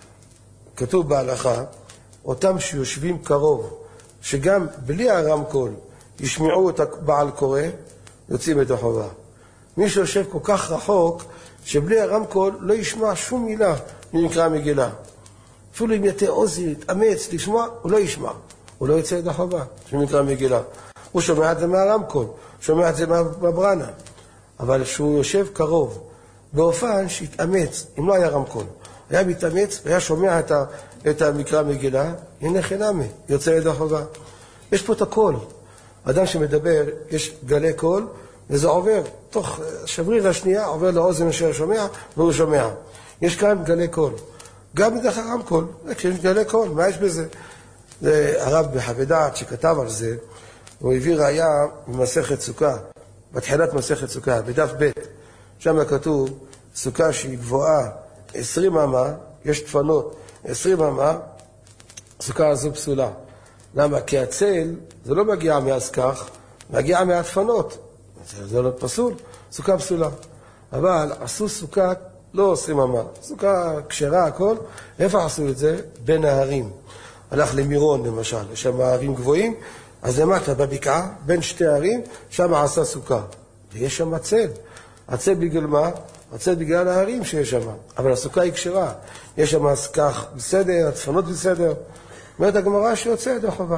כתוב בהלכה, אותם שיושבים קרוב, שגם בלי הרמקול ישמעו את הבעל קורא, יוצאים את החובה. מי שיושב כל כך רחוק, שבלי הרמקול לא ישמע שום מילה ממקרא מגילה. אפילו אם יתה עוזי, יתאמץ, לשמוע, הוא לא ישמע. הוא לא יצא את החובה ממקרא מגילה. הוא שומע את זה מהרמקול, שומע את זה מהברנה. אבל שהוא יושב קרוב, באופן שיתאמץ, אם לא היה רמקול, היה מתאמץ והיה שומע את המקרא מגילה, הנה חינמי, יוצא ידי חובה. יש פה את הקול. אדם שמדבר, יש גלי קול, וזה עובר, תוך שבריר השנייה, עובר לאוזן אשר שומע, והוא שומע. יש כאן גלי קול. גם בדרך הרמקול, יש גלי קול, מה יש בזה? זה הרב בחוות דעת שכתב על זה, הוא הביא ראיה ממסכת סוכה, בתחילת מסכת סוכה, בדף ב', שם כתוב, סוכה שהיא גבוהה 20 אמה, יש דפנות 20 אמה, סוכה הזו פסולה. למה? כי הצל זה לא מגיע מהסכך, מגיע מהדפנות. זה לא פסול, סוכה פסולה. אבל עשו סוכה לא 20 אמה, סוכה כשרה הכל. איפה עשו את זה? בין ההרים. הלך למירון למשל, יש שם ההרים גבוהים, אז למטה בבקעה, בין שתי ההרים, שם עשה סוכה. ויש שם הצל. הצל בגלל מה? הצל בגלל ההרים שיש שם. אבל הסוכה היא כשרה. יש שם סכך בסדר, הדפנות בסדר. אומרת הגמרא שיוצא ידי חובה.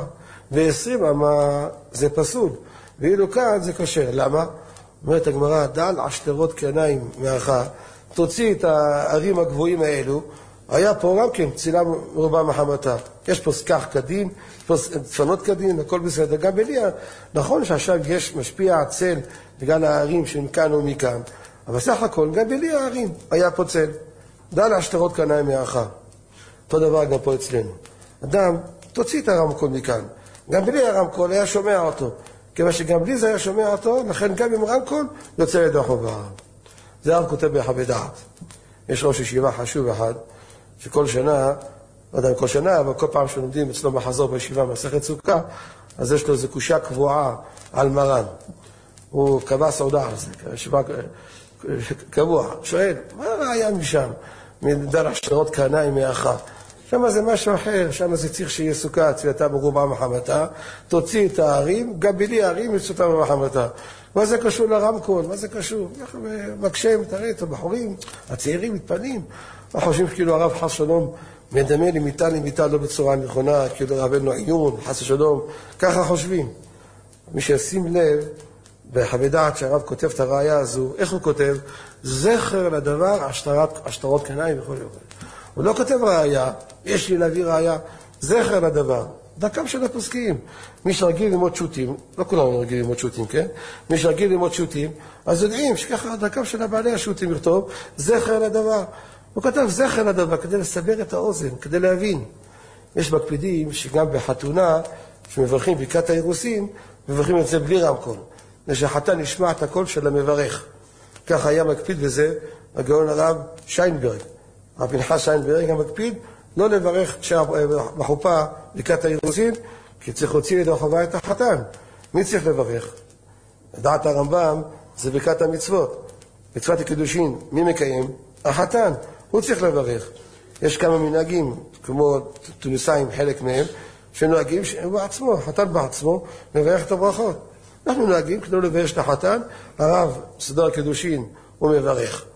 ו20 אמה זה פסול. ואילו כאן זה כשר. למה? אומרת הגמרא, דל עשתרות קרניים מאחה, תוציא את הערים הגבוהים האלו, היה פה גם כן צילה מרובה מחמתה. יש פה סכך קדים, יש פה דפנות קדים, הכל בסדר. גם בליה, נכון שעכשיו יש משפיע הצל בגלל הערים שמכאן ומכאן, אבל סך הכל גם בליה הערים היה פה צל. דל עשתרות קרניים מאחה. אותו דבר גם פה אצלנו. אדם, תוציא את הרמקול מכאן. גם בלי הרמקול היה שומע אותו. כיוון שגם בלי זה היה שומע אותו, לכן גם עם רמקול יוצא ידי חובה. זה הרב כותב בחוות דעת. יש ראש ישיבה חשוב אחד, שכל שנה, לא יודע אם כל שנה, אבל כל פעם שלומדים אצלו מחזור בישיבה מסכת סוכה, אז יש לו איזו קושיה קבועה על מרן. הוא קבע סעודה על זה, ישיבה קבוע. שואל, מה היה משם? מדל עשתרות קרניים מאחה. שם זה משהו אחר, שם זה צריך שיהיה סוכה, צבייתה מרובה מחמתה, תוציא את הערים, גם בלי הערים יצאותה במחמתה. מה זה קשור לרמקול? מה זה קשור? מקשם, תראה את הבחורים, הצעירים מתפנים. מה חושבים כאילו הרב חס שלום מדמה למיטה לא בצורה נכונה, כאילו רבנו עיון, חס שלום, ככה חושבים. מי שישים לב, בחוות דעת שהרב כותב את הראייה הזו, איך הוא כותב? זכר לדבר, עשתרות קרניים וכל יום. הוא לא כותב ראייה, יש לי להביא ראייה, זכר לדבר. דרכם של הפוסקים. מי שרגיל ללמוד שוטים, לא כולנו רגיל ללמוד שוטים, כן? מי שרגיל ללמוד שוטים, אז יודעים שככה דרכם של הבעלי השוטים יכתוב, זכר לדבר. הוא כותב זכר לדבר כדי לסבר את האוזן, כדי להבין. יש מקפידים שגם בחתונה, שמברכים ברכת האירוסין, מברכים את זה בלי רמקול. שהחתן ישמע את הקול של המברך. ככה היה מקפיד בזה הגאון הרב שיינברג. הרב פנחס שיינברג היה מקפיד לא לברך בחופה לקראת האירוסין, כי צריך להוציא לידי החובה את החתן. מי צריך לברך? דעת הרמב"ם זה ברכת המצוות. מצוות הקידושין, מי מקיים? החתן. הוא צריך לברך. יש כמה מנהגים, כמו תוניסאים, חלק מהם, שנוהגים שהוא בעצמו, החתן בעצמו, מברך את הברכות. אנחנו נוהגים כדי לברך את החתן, הרב סדר הקידושין הוא מברך.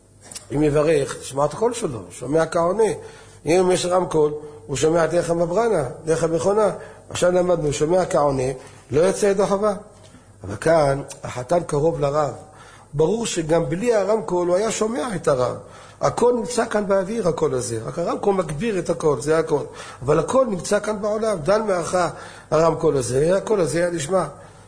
אם מברך, תשמע את הקול שלו, שומע כעונה. אם יש רמקול, הוא שומע דרך המברנה, דרך המכונה. עכשיו למדנו, שומע כעונה, לא יוצא ידו חובה. אבל כאן, החתן קרוב לרב. ברור שגם בלי הרמקול הוא היה שומע את הרב. הכל נמצא כאן באוויר, הקול הזה. רק הרמקול מגביר את הקול, זה הקול. אבל הכל נמצא כאן בעולם. דן מערכה הרמקול הזה, הקול הזה היה נשמע.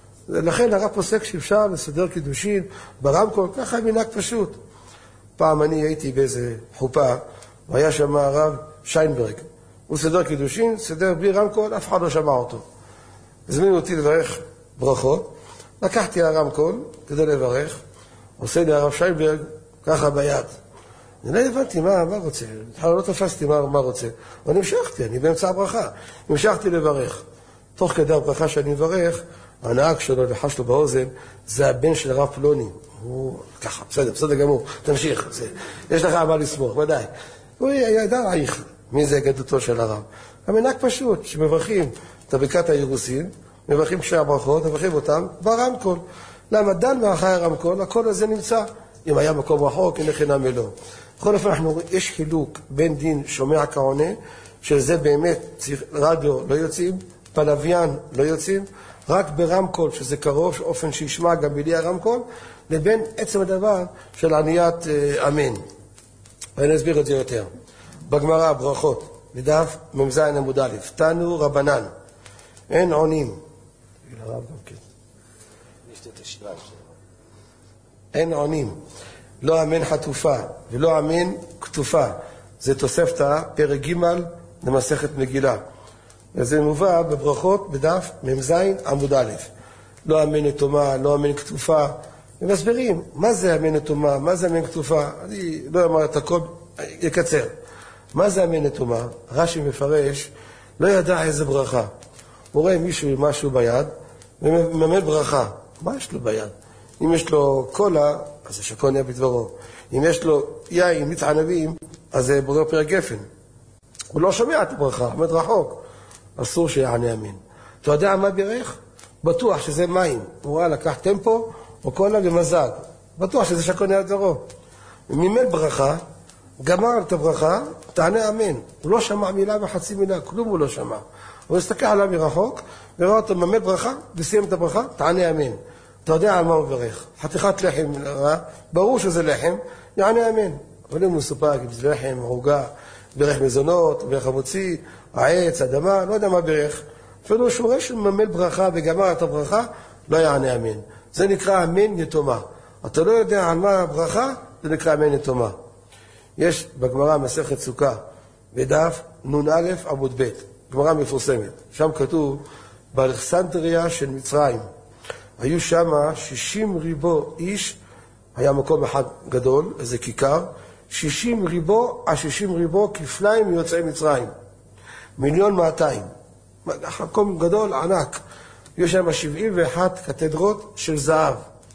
לכן הרב פוסק שאפשר לסדר קידושין ברמקול, ככה מנהג פשוט. פעם אני הייתי באיזה חופה, והיה שם הרב שיינברג. הוא סדר קידושין, סדר בלי רמקול, אף אחד לא שמע אותו. הזמינו אותי לברך ברכות, לקחתי הרמקול כדי לברך, עושה לי הרב שיינברג ככה ביד. אני לא הבנתי מה רוצה, לא תפסתי מה רוצה, אבל נמשכתי, אני באמצע הברכה, נמשכתי לברך. תוך כדי הברכה שאני מברך, הנהג שלו לחש לו באוזן, זה הבן של הרב פלוני. הוא ככה, בסדר גמור, תמשיך. יש לך מה לסמוך, ודאי. הוא ידע רעיך, מי זה גדותו של הרב. המנהג פשוט, שמברכים את ברכת האירוסין, מברכים שתי הברכות, מברכים אותם ברמקול. למה דן מאחרי הרמקול, הקול הזה נמצא. אם היה מקום רחוק, אין לכם מלוא. בכל אופן, יש חילוק בין דין שומע כעונה, שזה באמת רדיו לא יוצאים, פלוויין לא יוצאים, רק ברמקול, שזה קרוב, אופן שישמע גם בלי הרמקול, לבין עצם הדבר של עניית אמן. ואני אסביר את זה יותר. בגמרא, ברכות, בדף מ"ז עמוד א', תנו רבנן, אין עונים. אין עונים. לא אמן חטופה ולא אמן כתופה. זה תוספתא, פרק ג' למסכת מגילה. וזה מובא בברכות בדף מ"ז עמוד א'. לא אמן יתומה, לא אמן כתופה. הם מסבירים, מה זה אמן יתומה, מה זה אמן כתופה. אני לא אומר את הכל, יקצר. מה זה אמן יתומה? רש"י מפרש, לא ידע איזה ברכה. הוא רואה מישהו עם משהו ביד, וממד ברכה. מה יש לו ביד? אם יש לו קולה, אז זה שקון יביא דברו. אם יש לו יין, מיץ ענבים, אז זה בורא פרק גפן. הוא לא שומע את הברכה, עומד רחוק. אסור שיענה אמין. אתה יודע מה בירך? בטוח שזה מים. הוא ראה לקח טמפו או קולה ומזג. בטוח שזה שקון יביא דברו. ממד ברכה, גמר את הברכה, תענה אמן. הוא לא שמע מילה וחצי מילה, כלום הוא לא שמע. הוא הסתכל עליו מרחוק, וראה אותו ממד ברכה, וסיים את הברכה, תענה אמן. אתה יודע על מה הוא ברך. חתיכת לחם, ברור שזה לחם, יענה אמן. אבל אם הוא סופק, אם זה לחם, עוגה, ברך מזונות, ברך המוציא, העץ, אדמה, לא יודע מה ברך. אפילו שהוא רואה שממד ברכה וגמר את הברכה, לא יענה אמן. זה נקרא אמן יתומה. אתה לא יודע על מה הברכה, זה נקרא אמן יתומה. יש בגמרא מסכת סוכה, בדף נ"א עמוד ב', גמרא מפורסמת. שם כתוב, באלכסנדריה של מצרים. היו שם 60 ריבו איש, היה מקום אחד גדול, איזה כיכר, 60 ריבו, 60 ריבו כפליים מיוצאי מצרים. 1,200,000. מקום גדול, ענק. יש שם 71 קתדרות של זהב,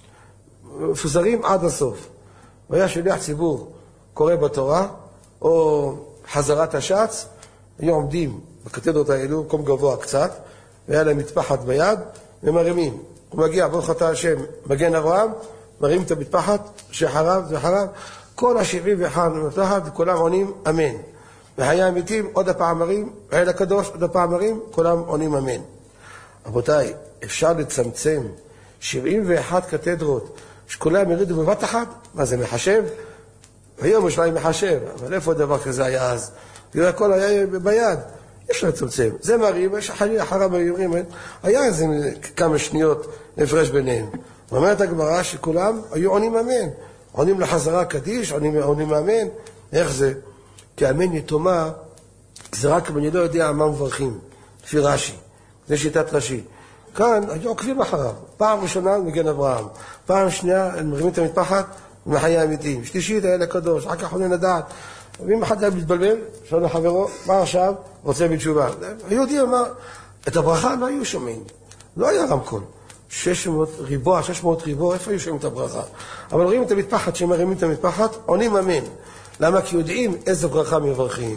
מפוזרים עד הסוף. והיה שליח ציבור, קורא בתורה, או חזרת השץ, היו עומדים בקתדרות האלו, מקום גבוה קצת, והיה להם מטפחת ביד, ומרימים. הוא מגיע, ברוך אתה השם, מגן אברהם, מרים את המטפחת, שחרב וחרב, כל ה-71 מטפחת, כולם עונים אמן. וחיי המתים, עוד הפעם מרים, ואל הקדוש, עוד הפעם מרים, כולם עונים אמן. רבותיי, אפשר לצמצם 71 קתדרות, שכולם ירידו בבת אחת, מה זה מחשב? היום יש להם מחשב, אבל איפה דבר כזה היה אז? הכל היה ביד. יש לצמצם. זה מרים, יש אחריו מרים, היה איזה כמה שניות הפרש ביניהם. אומרת הגמרא שכולם היו עונים אמן. עונים לחזרה קדיש, עונים אמן. איך זה? כי אמן יתומה, זה רק אם אני לא יודע מה מברכים. לפי רש"י. זה שיטת רש"י. כאן היו עוקבים אחריו. פעם ראשונה מגן אברהם, פעם שנייה הם מרימים את המטפחת ומחיי המתים. שלישית היה לקדוש, אחר כך עונה לדעת. ואם אחד היה מתבלבל, שאלה חברו, מה עכשיו? רוצה בתשובה. היהודי אמר, את הברכה לא היו שומעים. לא היה רמקול. 600 ריבוע, איפה היו שומעים את הברכה? אבל רואים את המטפחת, שמרימים את המטפחת, עונים אמן. למה? כי יודעים איזו ברכה מברכים.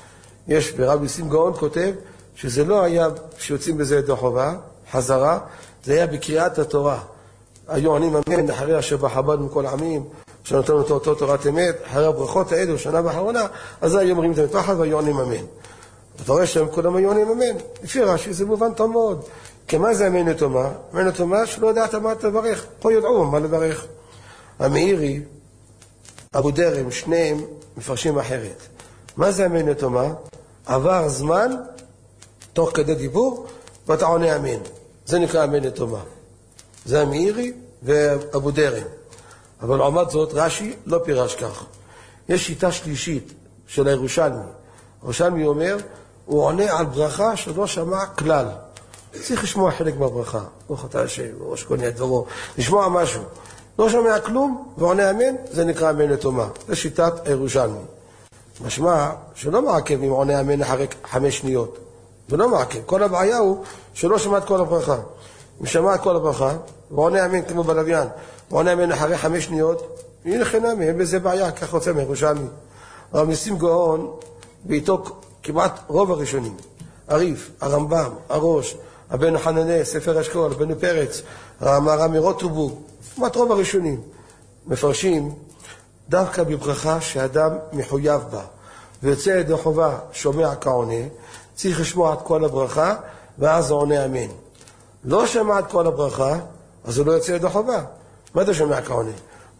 יש ברבי ניסים גאון כותב, שזה לא היה שיוצאים בזה ידי חובה, חזרה, זה היה בקריאת התורה. היו עונים אמן, אחרי אשר בחב"ד מכל עמים, שנותן אותו תורת אמת, אחרי הברכות האלו, שנה באחרונה, אז היו מרימים את המטפחת והיו עונים אמן. אתה רואה שהם כולם היו עונים אמן. לפי רש"י זה מובן טוב מאוד. כי מה זה אמן לתומה? אמן לתומה שלא יודעת מה לברך. פה יודעו מה לברך. המאירי, אבו דרם, שניהם מפרשים אחרת. מה זה אמן לתומה? עבר זמן, תוך כדי דיבור, ואתה עונה אמן. זה נקרא אמן לתומה. זה המאירי ואבו דרם. אבל לעומת זאת, רש"י לא פירש כך. יש שיטה שלישית של הירושלמי. הירושלמי אומר, הוא עונה על ברכה שלא שמע כלל. צריך לשמוע חלק מהברכה. ברוך אתה השם, ראש כל נהיה דברו. לשמוע משהו. לא שומע כלום, ועונה אמן, זה נקרא אמן לתומה. זה שיטת הירושלמי. משמע שלא מעכב אם עונה אמן אחרי 5 שניות. ולא מעכב. כל הבעיה הוא שלא שמע את כל הברכה. אם שמע את כל הברכה, ועונה אמן כמו בלוויין, ועונה אמן אחרי 5 שניות, הנה חינמי, אין בזה בעיה, כך רוצה מירושלמי. הרב ניסים גאון, בעיתו כמעט רוב הראשונים, הריף, הרמב"ם, הראש, הבן חננה, ספר אשכול, הבן פרץ, המהר"ם מרוטנבורג, כמעט רוב הראשונים, מפרשים דווקא בברכה שאדם מחויב בה, ויוצא ידי חובה שומע כעונה, צריך לשמוע את כל הברכה, ואז הוא עונה אמן. לא שמע את כל הברכה, אז הוא לא יוצא ידי חובה. מה אתה שומע כעונה?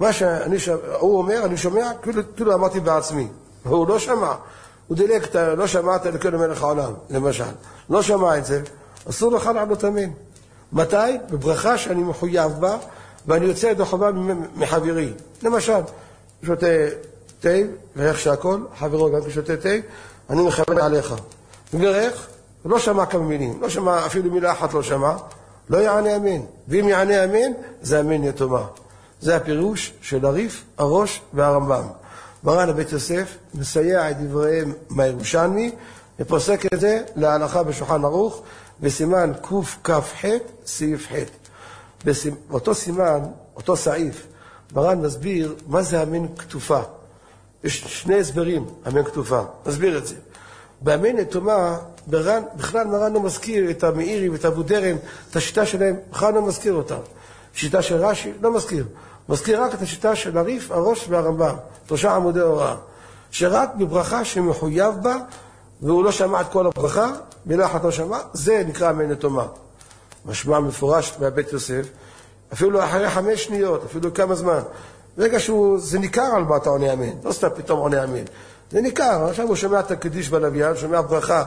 הוא אומר, אני שומע, כאילו אמרתי בעצמי. הוא לא שמע. הוא דילק, לא שמעת לכל מלך העולם, למשל. לא שמע את זה, אסור לך לענות אמן. מתי? בברכה שאני מחויב בה, ואני יוצא ידי חובה מחברי. למשל, שותה תה, ואיך שהכל, חברו גם שותה תה, אני מכוון עליך. וברך, לא שמע כמה מילים, לא שמע, אפילו מילה אחת לא שמע, לא יענה אמן. ואם יענה אמן, זה אמן יתומה. זה הפירוש של הריף, הראש והרמב"ם. מרן הבית יוסף מסייע את דבריהם מהירושלמי, ופוסק את זה להלכה בשולחן ערוך, בסימן קכ"ח, סעיף ח'. באותו סימן, אותו סעיף, מרן מסביר מה זה אמן כתופה. יש 2 הסברים, אמן כתופה. נסביר את זה. באמן יתומה, בכלל מרן לא מזכיר את המאירי ואת אבו דרם, את השיטה שלהם, בכלל לא מזכיר אותם. שיטה של רש"י לא מזכיר. מזכיר רק את השיטה של הריף, הראש והרמב"ם, 3 עמודי הוראה. שרק בברכה שמחויב בה, והוא לא שמע את כל הברכה, מילה אחת לא שמע, זה נקרא אמן יתומה. משמע מפורש מהבית יוסף, אפילו אחרי 5 שניות, אפילו כמה זמן. ברגע זה ניכר על מה אתה עונה אמן, לא סתם פתאום עונה אמן. זה ניכר, עכשיו הוא שומע את הקדיש בלוויין, שומע ברכה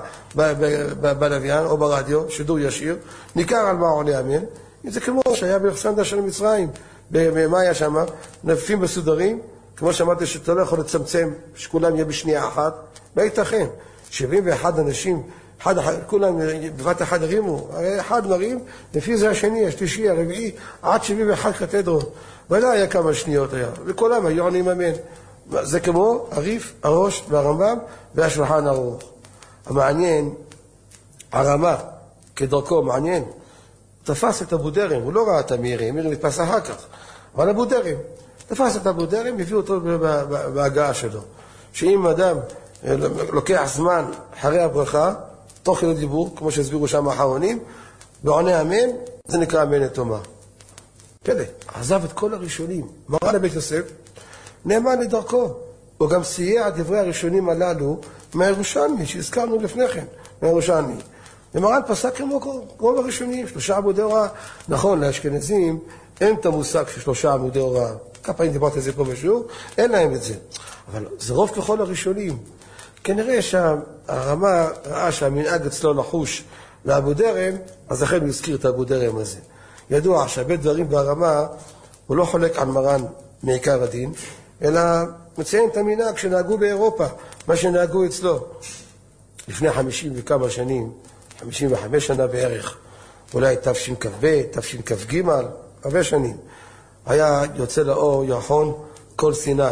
בלוויין או ברדיו, שידור ישיר, ניכר על מה עונה אמן. זה כמו שהיה באלכסנדר של מצרים, מה היה שם? נפים מסודרים, כמו שאמרתי שאתה לא יכול לצמצם, שכולם יהיה בשנייה אחת, מה ייתכן? 71 אנשים, כולם בבת אחד הרימו, אחד מרים, לפי זה השני, השלישי, הרביעי, עד 71 קתדרות, ולא היה כמה שניות היה, וכולם היו עונים אמן. זה כמו הריף, הראש והרמב"ם והשולחן ערוך. המעניין, הרמה, כדרכו מעניין, תפס את אבו דרם, הוא לא ראה את המאירי, המאירי מתפס אחר כך, אבל אבו דרם, תפס את אבו דרם, הביא אותו בהגעה שלו. שאם אדם לוקח זמן אחרי הברכה, תוך כדי דיבור, כמו שהסבירו שם האחרונים, ועונה אמן, זה נקרא אמן יתומה. פלא, עזב את כל הראשונים, מרן הבית יוסף, נאמן לדרכו. הוא גם סייע את דברי הראשונים הללו מהירושלמי, שהזכרנו לפני כן, מהירושלמי. ומרן פסק כמו רוב הראשונים, 3 עמודי הוראה. נכון, לאשכנזים אין את המושג של 3 עמודי הוראה. כמה פעמים דיברתי את זה פה בשיעור, אין להם את זה. אבל זה רוב ככל הראשונים. כנראה שהרמה ראה שהמנהג אצלו לחוש לאבו דרם, אז לכן הוא הזכיר את אבו דרם הזה. ידוע שהרבה דברים ברמה, הוא לא חולק על מרן מעיקר הדין, אלא מציין את המנהג שנהגו באירופה, מה שנהגו אצלו. לפני 50 וכמה שנים, 55 שנה בערך, אולי תשכ"ב, תשכ"ג, הרבה שנים. היה יוצא לאור ירחון כל סיני.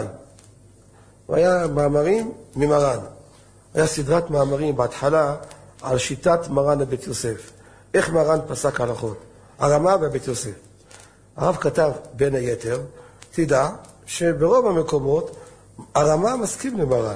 והיה מאמרים ממרן. היה סדרת מאמרים בהתחלה על שיטת מרן לבית יוסף. איך מרן פסק הלכות. הרמה בבית יוסף. הרב כתב בין היתר, תדע שברוב המקומות הרמה מסכים למרן.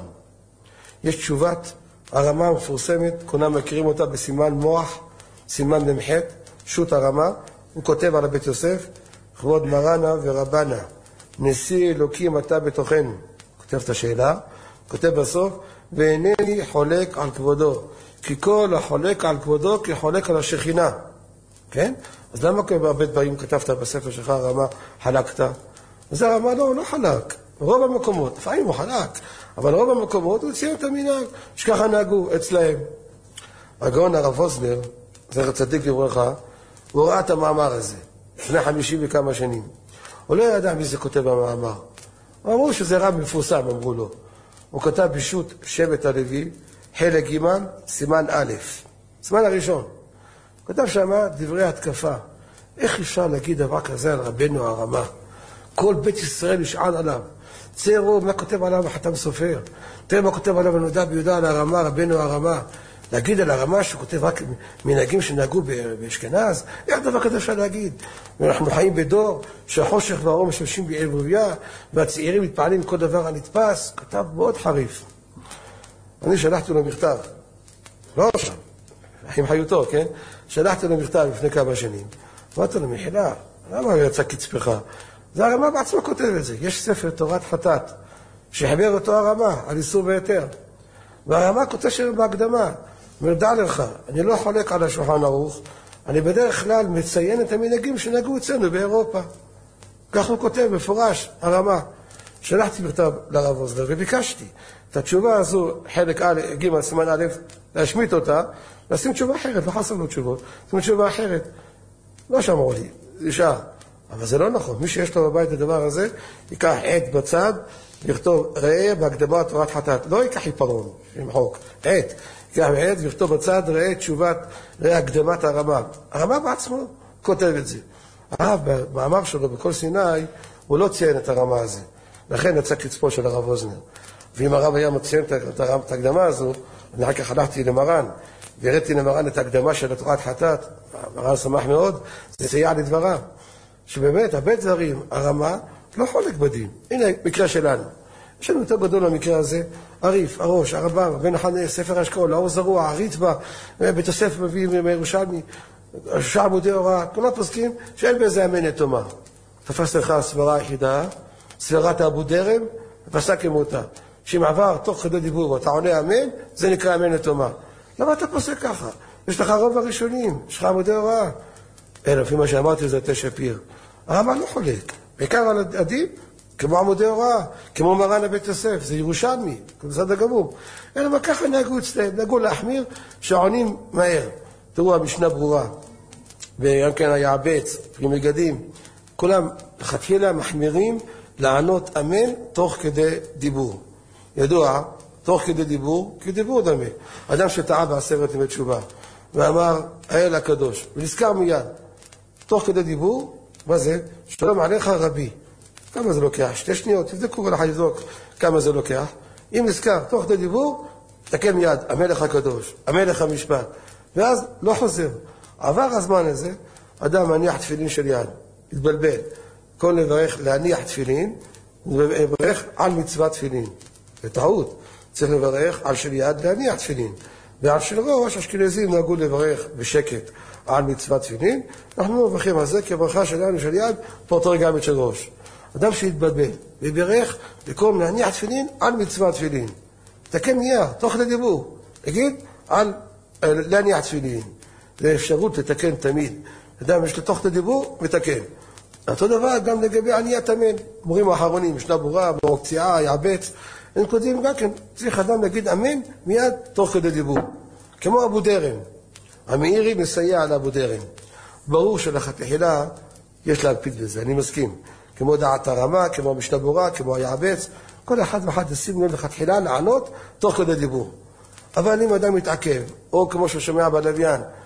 יש תשובת הרמה המפורסמת, כולם מכירים אותה בסימן מוח, סימן ממחת, שו"ת הרמה, הוא כותב על הבית יוסף, כבוד מרנה ורבנה, נשיא אלוקים אתה בתוכנו. כותב את השאלה, כותב בסוף, ואינני חולק על כבודו, כי כל החולק על כבודו כחולק על השכינה. כן? אז למה בהרבה דברים כתבת בספר שלך הרמה חלקת? אז הרמה לא חלק. רוב המקומות, לפעמים הוא חלק, אבל רוב המקומות הוא ציין את המנהג, שככה נהגו אצלהם. הגאון הרב ווזנר, זכר צדיק לברכה, הוא ראה את המאמר הזה, לפני 50 וכמה שנים. הוא לא ידע מי זה כותב במאמר. אמרו שזה רב מפורסם, אמרו לו. הוא כתב בשו"ת שבט הלוי, חלק ג' סימן א', סימן הראשון. הוא כתב שם דברי התקפה. איך אפשר להגיד דבר כזה על רבנו הרמה? כל בית ישראל ישען עליו. צרו, מה כותב עליו החתם סופר? תראה מה כותב עליו הנודע ביהודה על הרמה, רבנו הרמה. להגיד על הרמה שהוא כותב רק מנהגים שנהגו באשכנז? איך דבר כזה אפשר להגיד? אנחנו חיים בדור שהחושך והאור משמשים בערבוביה, והצעירים מתפעלים כל דבר הנתפס. כתב מאוד חריף. אני שלחתי לו מכתב. לא שם. עם חיותו, כן? שלחתי לו מכתב לפני כמה שנים. אמרתי לו, מחילה, למה יצא קצפך? זה הרמה בעצמו כותב את זה. יש ספר תורת חטאת, שחיבר אותו הרמה על איסור והיתר. והרמה כותב שם בהקדמה. מרדע לך, אני לא חולק על השולחן ערוך, אני בדרך כלל מציין את המנהגים שנהגו אצלנו באירופה. כך הוא כותב מפורש, הרמה. שלחתי מכתב לרב ווזנר וביקשתי את התשובה הזו, חלק ג' סימן א', להשמיט אותה, לשים תשובה אחרת, לא חסר לו תשובות, לשים תשובה אחרת. לא שאמרו לי, זה שעה. אבל זה לא נכון, מי שיש לו בבית הדבר הזה, ייקח עט בצד, יכתוב ראה בהקדמה תורת חטאת. לא ייקח עיפרון, ימחוק, עט. ייקח עט ויכתוב בצד ראה תשובת, ראה הקדמת הרמה. הרמה בעצמו כותב את זה. הרב במאמר שלו בכל סיני, הוא לא ציין את הרמה הזה. לכן יצא קצפו של הרב ווזנר. ואם הרב היה מציין את ההקדמה הזו, אני אחר כך הלכתי למרן, והראיתי למרן את ההקדמה של תורת חטאת, מרן שמח מאוד, זה סייע לדבריו. שבאמת, הבית זרים, הרמה, לא חולק בדין. הנה, מקרה שלנו. יש לנו יותר גדול במקרה הזה, הריף, הראש, הרבם, בן החנה, ספר השקול, האור זרוע, הריטב"א, בית הספר מביא מירושלמי, שער עמודי הוראה, כולם פוסקים שאין באיזה אמן יתומה. תפס לך הסברה היחידה, סברת אבו דרם, ופסק כמותה. שאם עבר תוך כדי דיבור ואתה עונה אמן, זה נקרא אמן יתומה. למה אתה פוסק ככה? יש לך רוב הראשונים, יש לך עמודי הוראה. אלא, לפי מה שאמרתי, זה תשע פיר. הרמה לא חולק. בעיקר על הדין, כמו עמודי הוראה, כמו מרן לבית יוסף, זה ירושלמי, בסדר גמור. אלא מה ככה נהגו אצלם, נהגו להחמיר שעונים מהר. תראו, המשנה ברורה. וגם כן היעבץ, פרי מגדים. כולם לכתחילה מחמירים לענות אמן תוך כדי דיבור. ידוע, תוך כדי דיבור, כי דיבור דמה. אדם שטעה בעשרת ימי תשובה, ואמר, האל הקדוש, ונזכר מיד. תוך כדי דיבור, מה זה? שלום עליך רבי. כמה זה לוקח? 2 שניות, תבדקו כל אחד יזרוק כמה זה לוקח. אם נזכר, תוך כדי דיבור, תקל מיד, המלך הקדוש, המלך המשפט. ואז לא חוזר. עבר הזמן הזה, אדם מניח תפילין של יד, התבלבל. כל לברך להניח תפילין, לברך על מצוות תפילין. זה טעות. צריך לברך על של יד להניח תפילין. ועל של ראש, אשכנזים נהגו לברך בשקט על מצוות תפילין. אנחנו מברכים על זה, כי הברכה שלנו של יד פותר גם את של ראש. אדם שהתבלבל, וברך במקום להניח תפילין על מצוות תפילין. תקן מיד, תוך לדיבור. תגיד, על להניח תפילין. זה אפשרות לתקן תמיד. אדם יש לתוך לדיבור, מתקן. אותו דבר גם לגבי עניית אמן. מורים האחרונים, משנה ברורה, ברוקציעה, יעבץ. הם כותבים גם כן, צריך אדם להגיד אמן מיד תוך כדי דיבור. כמו אבו דרם. המאירי מסייע לאבו דרם. ברור שלכתחילה יש להקפיד בזה, אני מסכים. כמו דעת הרמה, כמו משנה ברורה, כמו היעבץ. כל אחד ואחד ישים לב לכתחילה לענות תוך כדי דיבור. אבל אם אדם מתעכב, או כמו ששומע בלוויין,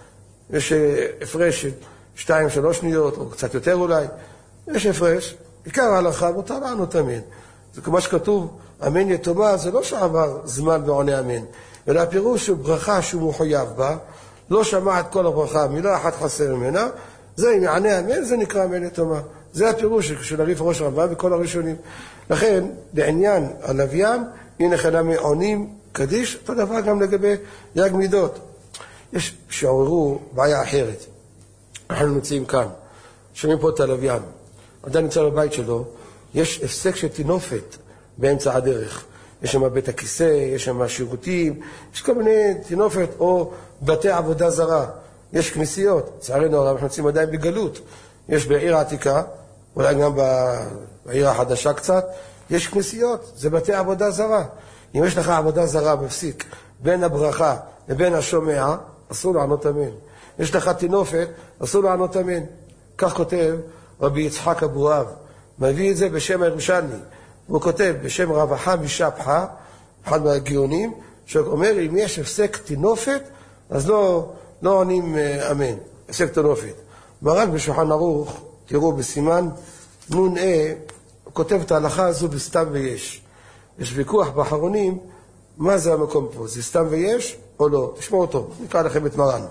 יש הפרש של 2-3 שניות, או קצת יותר אולי, יש הפרש, עיקר ההלכה מותר לענות אמן. זה כמו שכתוב, אמן יתומה, זה לא שעבר זמן ועונה אמן, אלא הפירוש הוא ברכה שהוא מחויב בה, לא שמע את כל הברכה, מילה אחת חסר ממנה, זה אם יענה אמן, זה נקרא אמן יתומה. זה הפירוש של הריף ראש רמב"ם וכל הראשונים. לכן, לעניין הלוויין, הנה חינם עונים קדיש, אותו דבר גם לגבי יג מידות. יש שעוררו בעיה אחרת. אנחנו נמצאים כאן, שומעים פה את הלוויין. אדם נמצא בבית שלו, יש הפסק של תינופת באמצע הדרך. יש שם בית הכיסא, יש שם שירותים, יש כל מיני תינופת או בתי עבודה זרה. יש כנסיות, צערנו הרב, אנחנו נמצאים עדיין בגלות. יש בעיר העתיקה, אולי גם בעיר החדשה קצת, יש כנסיות, זה בתי עבודה זרה. אם יש לך עבודה זרה בפסיק בין הברכה לבין השומע, אסור לענות אמן. יש לך תינופת, אסור לענות אמן. כך כותב רבי יצחק אבואב, מביא את זה בשם הירושלמי. הוא כותב בשם רב החם משפחה, אחד מהגאונים, שאומר אם יש הפסק תינופת, אז לא עונים אמן, הפסק תינופת. מרן בשולחן ערוך, תראו בסימן נ"א, הוא כותב את ההלכה הזו בסתם ויש. יש ויכוח באחרונים, מה זה המקום פה? זה סתם ויש או לא? תשמעו אותו, נקרא לכם את מרן.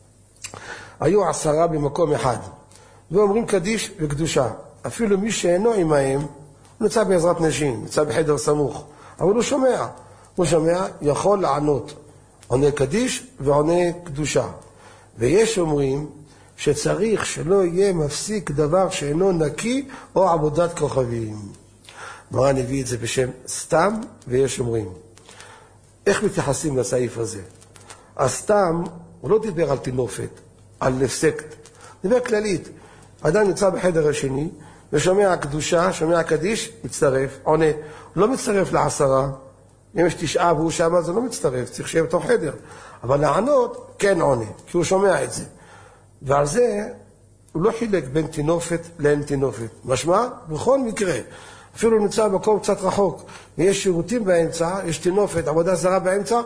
היו 10 במקום אחד, ואומרים קדיש וקדושה. אפילו מי שאינו עמהם, הוא נמצא בעזרת נשים, נמצא בחדר סמוך, אבל הוא שומע, יכול לענות. עונה קדיש ועונה קדושה. ויש אומרים שצריך שלא יהיה מפסיק דבר שאינו נקי או עבודת כוכבים. מרן הביא את זה בשם סתם ויש אומרים. איך מתייחסים לסעיף הזה? הסתם הוא לא דיבר על תינופת, על הפסק, דיבר כללית. אדם נמצא בחדר השני ושומע קדושה, שומע קדיש, מצטרף, עונה. הוא לא מצטרף ל10, אם יש 9 והוא שמה זה לא מצטרף, צריך שיהיה בתוך חדר. אבל לענות כן עונה, כי הוא שומע את זה. ועל זה הוא לא חילק בין תינופת לאין תינופת. משמע, בכל מקרה, אפילו נמצא במקום קצת רחוק, ויש שירותים באמצע, יש תינופת, עבודה זרה באמצע,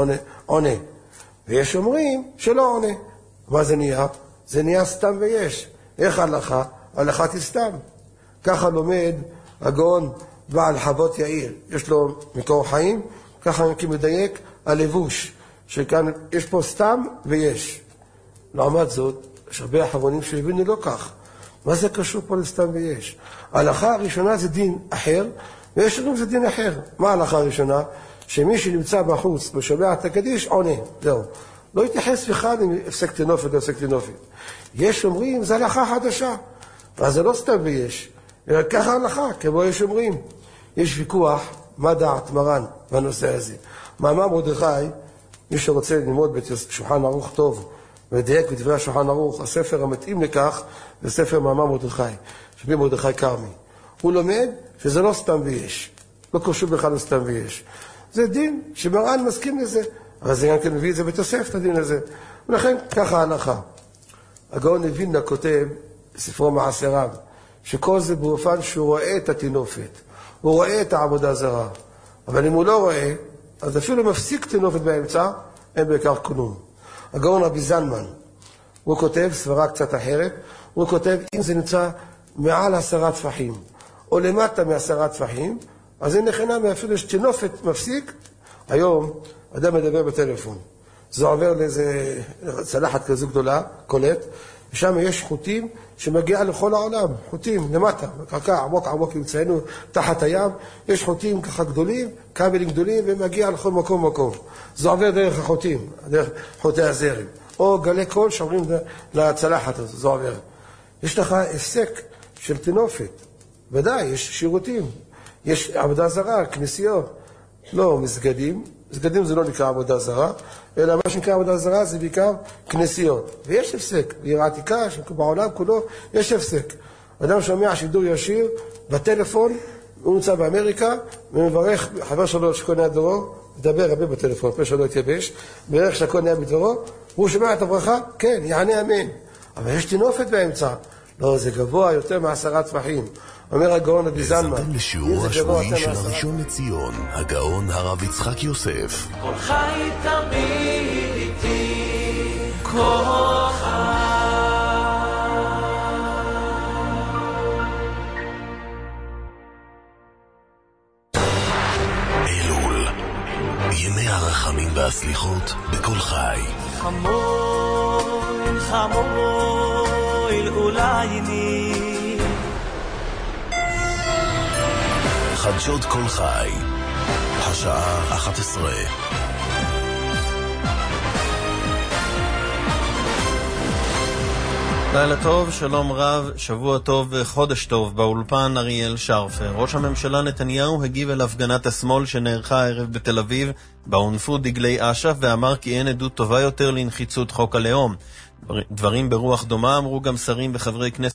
עונה. ויש אומרים שלא עונה. מה זה נהיה? זה נהיה סתם ויש. איך הלכה? הלכה תסתם. ככה לומד הגאון בעל חוות יאיר. יש לו מקור חיים, ככה מדייק הלבוש, שכאן יש פה סתם ויש. לעומת זאת, יש הרבה אחרונים שהבינו לא כך. מה זה קשור פה לסתם ויש? ההלכה הראשונה זה דין אחר, ויש לנו זה דין אחר. מה ההלכה הראשונה? שמי שנמצא בחוץ ושומע את הקדיש עונה. זהו. לא יתייחס בכלל אם הפסק תינופת או הפסק תינופת. יש אומרים, זה הלכה חדשה. אז זה לא סתם ויש. אלא ככה הלכה, כמו יש אומרים. יש ויכוח, מה דעת מרן בנושא הזה. מאמר מרדכי, מי שרוצה ללמוד בשולחן ערוך טוב, ודייק בדברי השולחן ערוך, הספר המתאים לכך, זה ספר מאמר מרדכי, שבי מרדכי כרמי. הוא לומד שזה לא סתם ויש. לא קשור בכלל לסתם ויש. זה דין שמרן מסכים לזה. אבל זה גם כן מביא את זה בתוספת הדין הזה. ולכן ככה ההלכה. הגאון מווילנה כותב בספרו מעשריו, שכל זה באופן שהוא רואה את התינופת. הוא רואה את העבודה זרה. אבל אם הוא לא רואה, אז אפילו מפסיק תינופת באמצע, אין בעיקר כלום. הגאון רבי זלמן, הוא כותב סברה קצת אחרת, הוא כותב אם זה נמצא מעל 10 טפחים, או למטה מ10 טפחים, אז אין נכנה מאפילו שתינופת מפסיק. היום אדם מדבר בטלפון, זה עובר לאיזה צלחת כזו גדולה, קולט, ושם יש חוטים שמגיעה לכל העולם, חוטים למטה, קרקע עמוק ימצאנו תחת הים, יש חוטים ככה גדולים, כבלים גדולים, ומגיע לכל מקום. זה עובר דרך החוטים, דרך חוטי הזרם, או גלי קול שעוברים לצלחת הזו, זה עובר. יש לך הפסק של תינופת, ודאי, יש שירותים, יש עבודה זרה, כנסיות, לא מסגדים, מסגדים זה לא נקרא עבודה זרה, אלא מה שנקרא עבודה זרה זה בעיקר כנסיות. ויש הפסק, בעיר העתיקה, בעולם כולו, יש הפסק. אדם שומע שידור ישיר בטלפון, הוא נמצא באמריקה, ומברך חבר שלו שקונה דורו, מדבר הרבה בטלפון, פה שלא יתייבש, בערך שקונה בדורו, והוא שומע את הברכה, כן, יענה אמן. אבל יש תינופת באמצע. לא, זה גבוה יותר מ10 טפחים. אומר הגאון רבי זלמן. האזנתם לשיעור השבועי של הראשון לציון, הגאון הרב יצחק יוסף. כל חי תמיד איתי, כל חי הסליחות בכל חי. חמול, חמול, אולי ני. חדשות כל חי, השעה 11. לילה טוב, שלום רב, שבוע טוב וחודש טוב. באולפן אריאל שרפר. ראש הממשלה נתניהו הגיב אל הפגנת השמאל שנערכה הערב בתל אביב, בה הונפו דגלי אש"ף, ואמר כי אין עדות טובה יותר לנחיצות חוק הלאום. דברים ברוח דומה אמרו גם שרים וחברי כנסת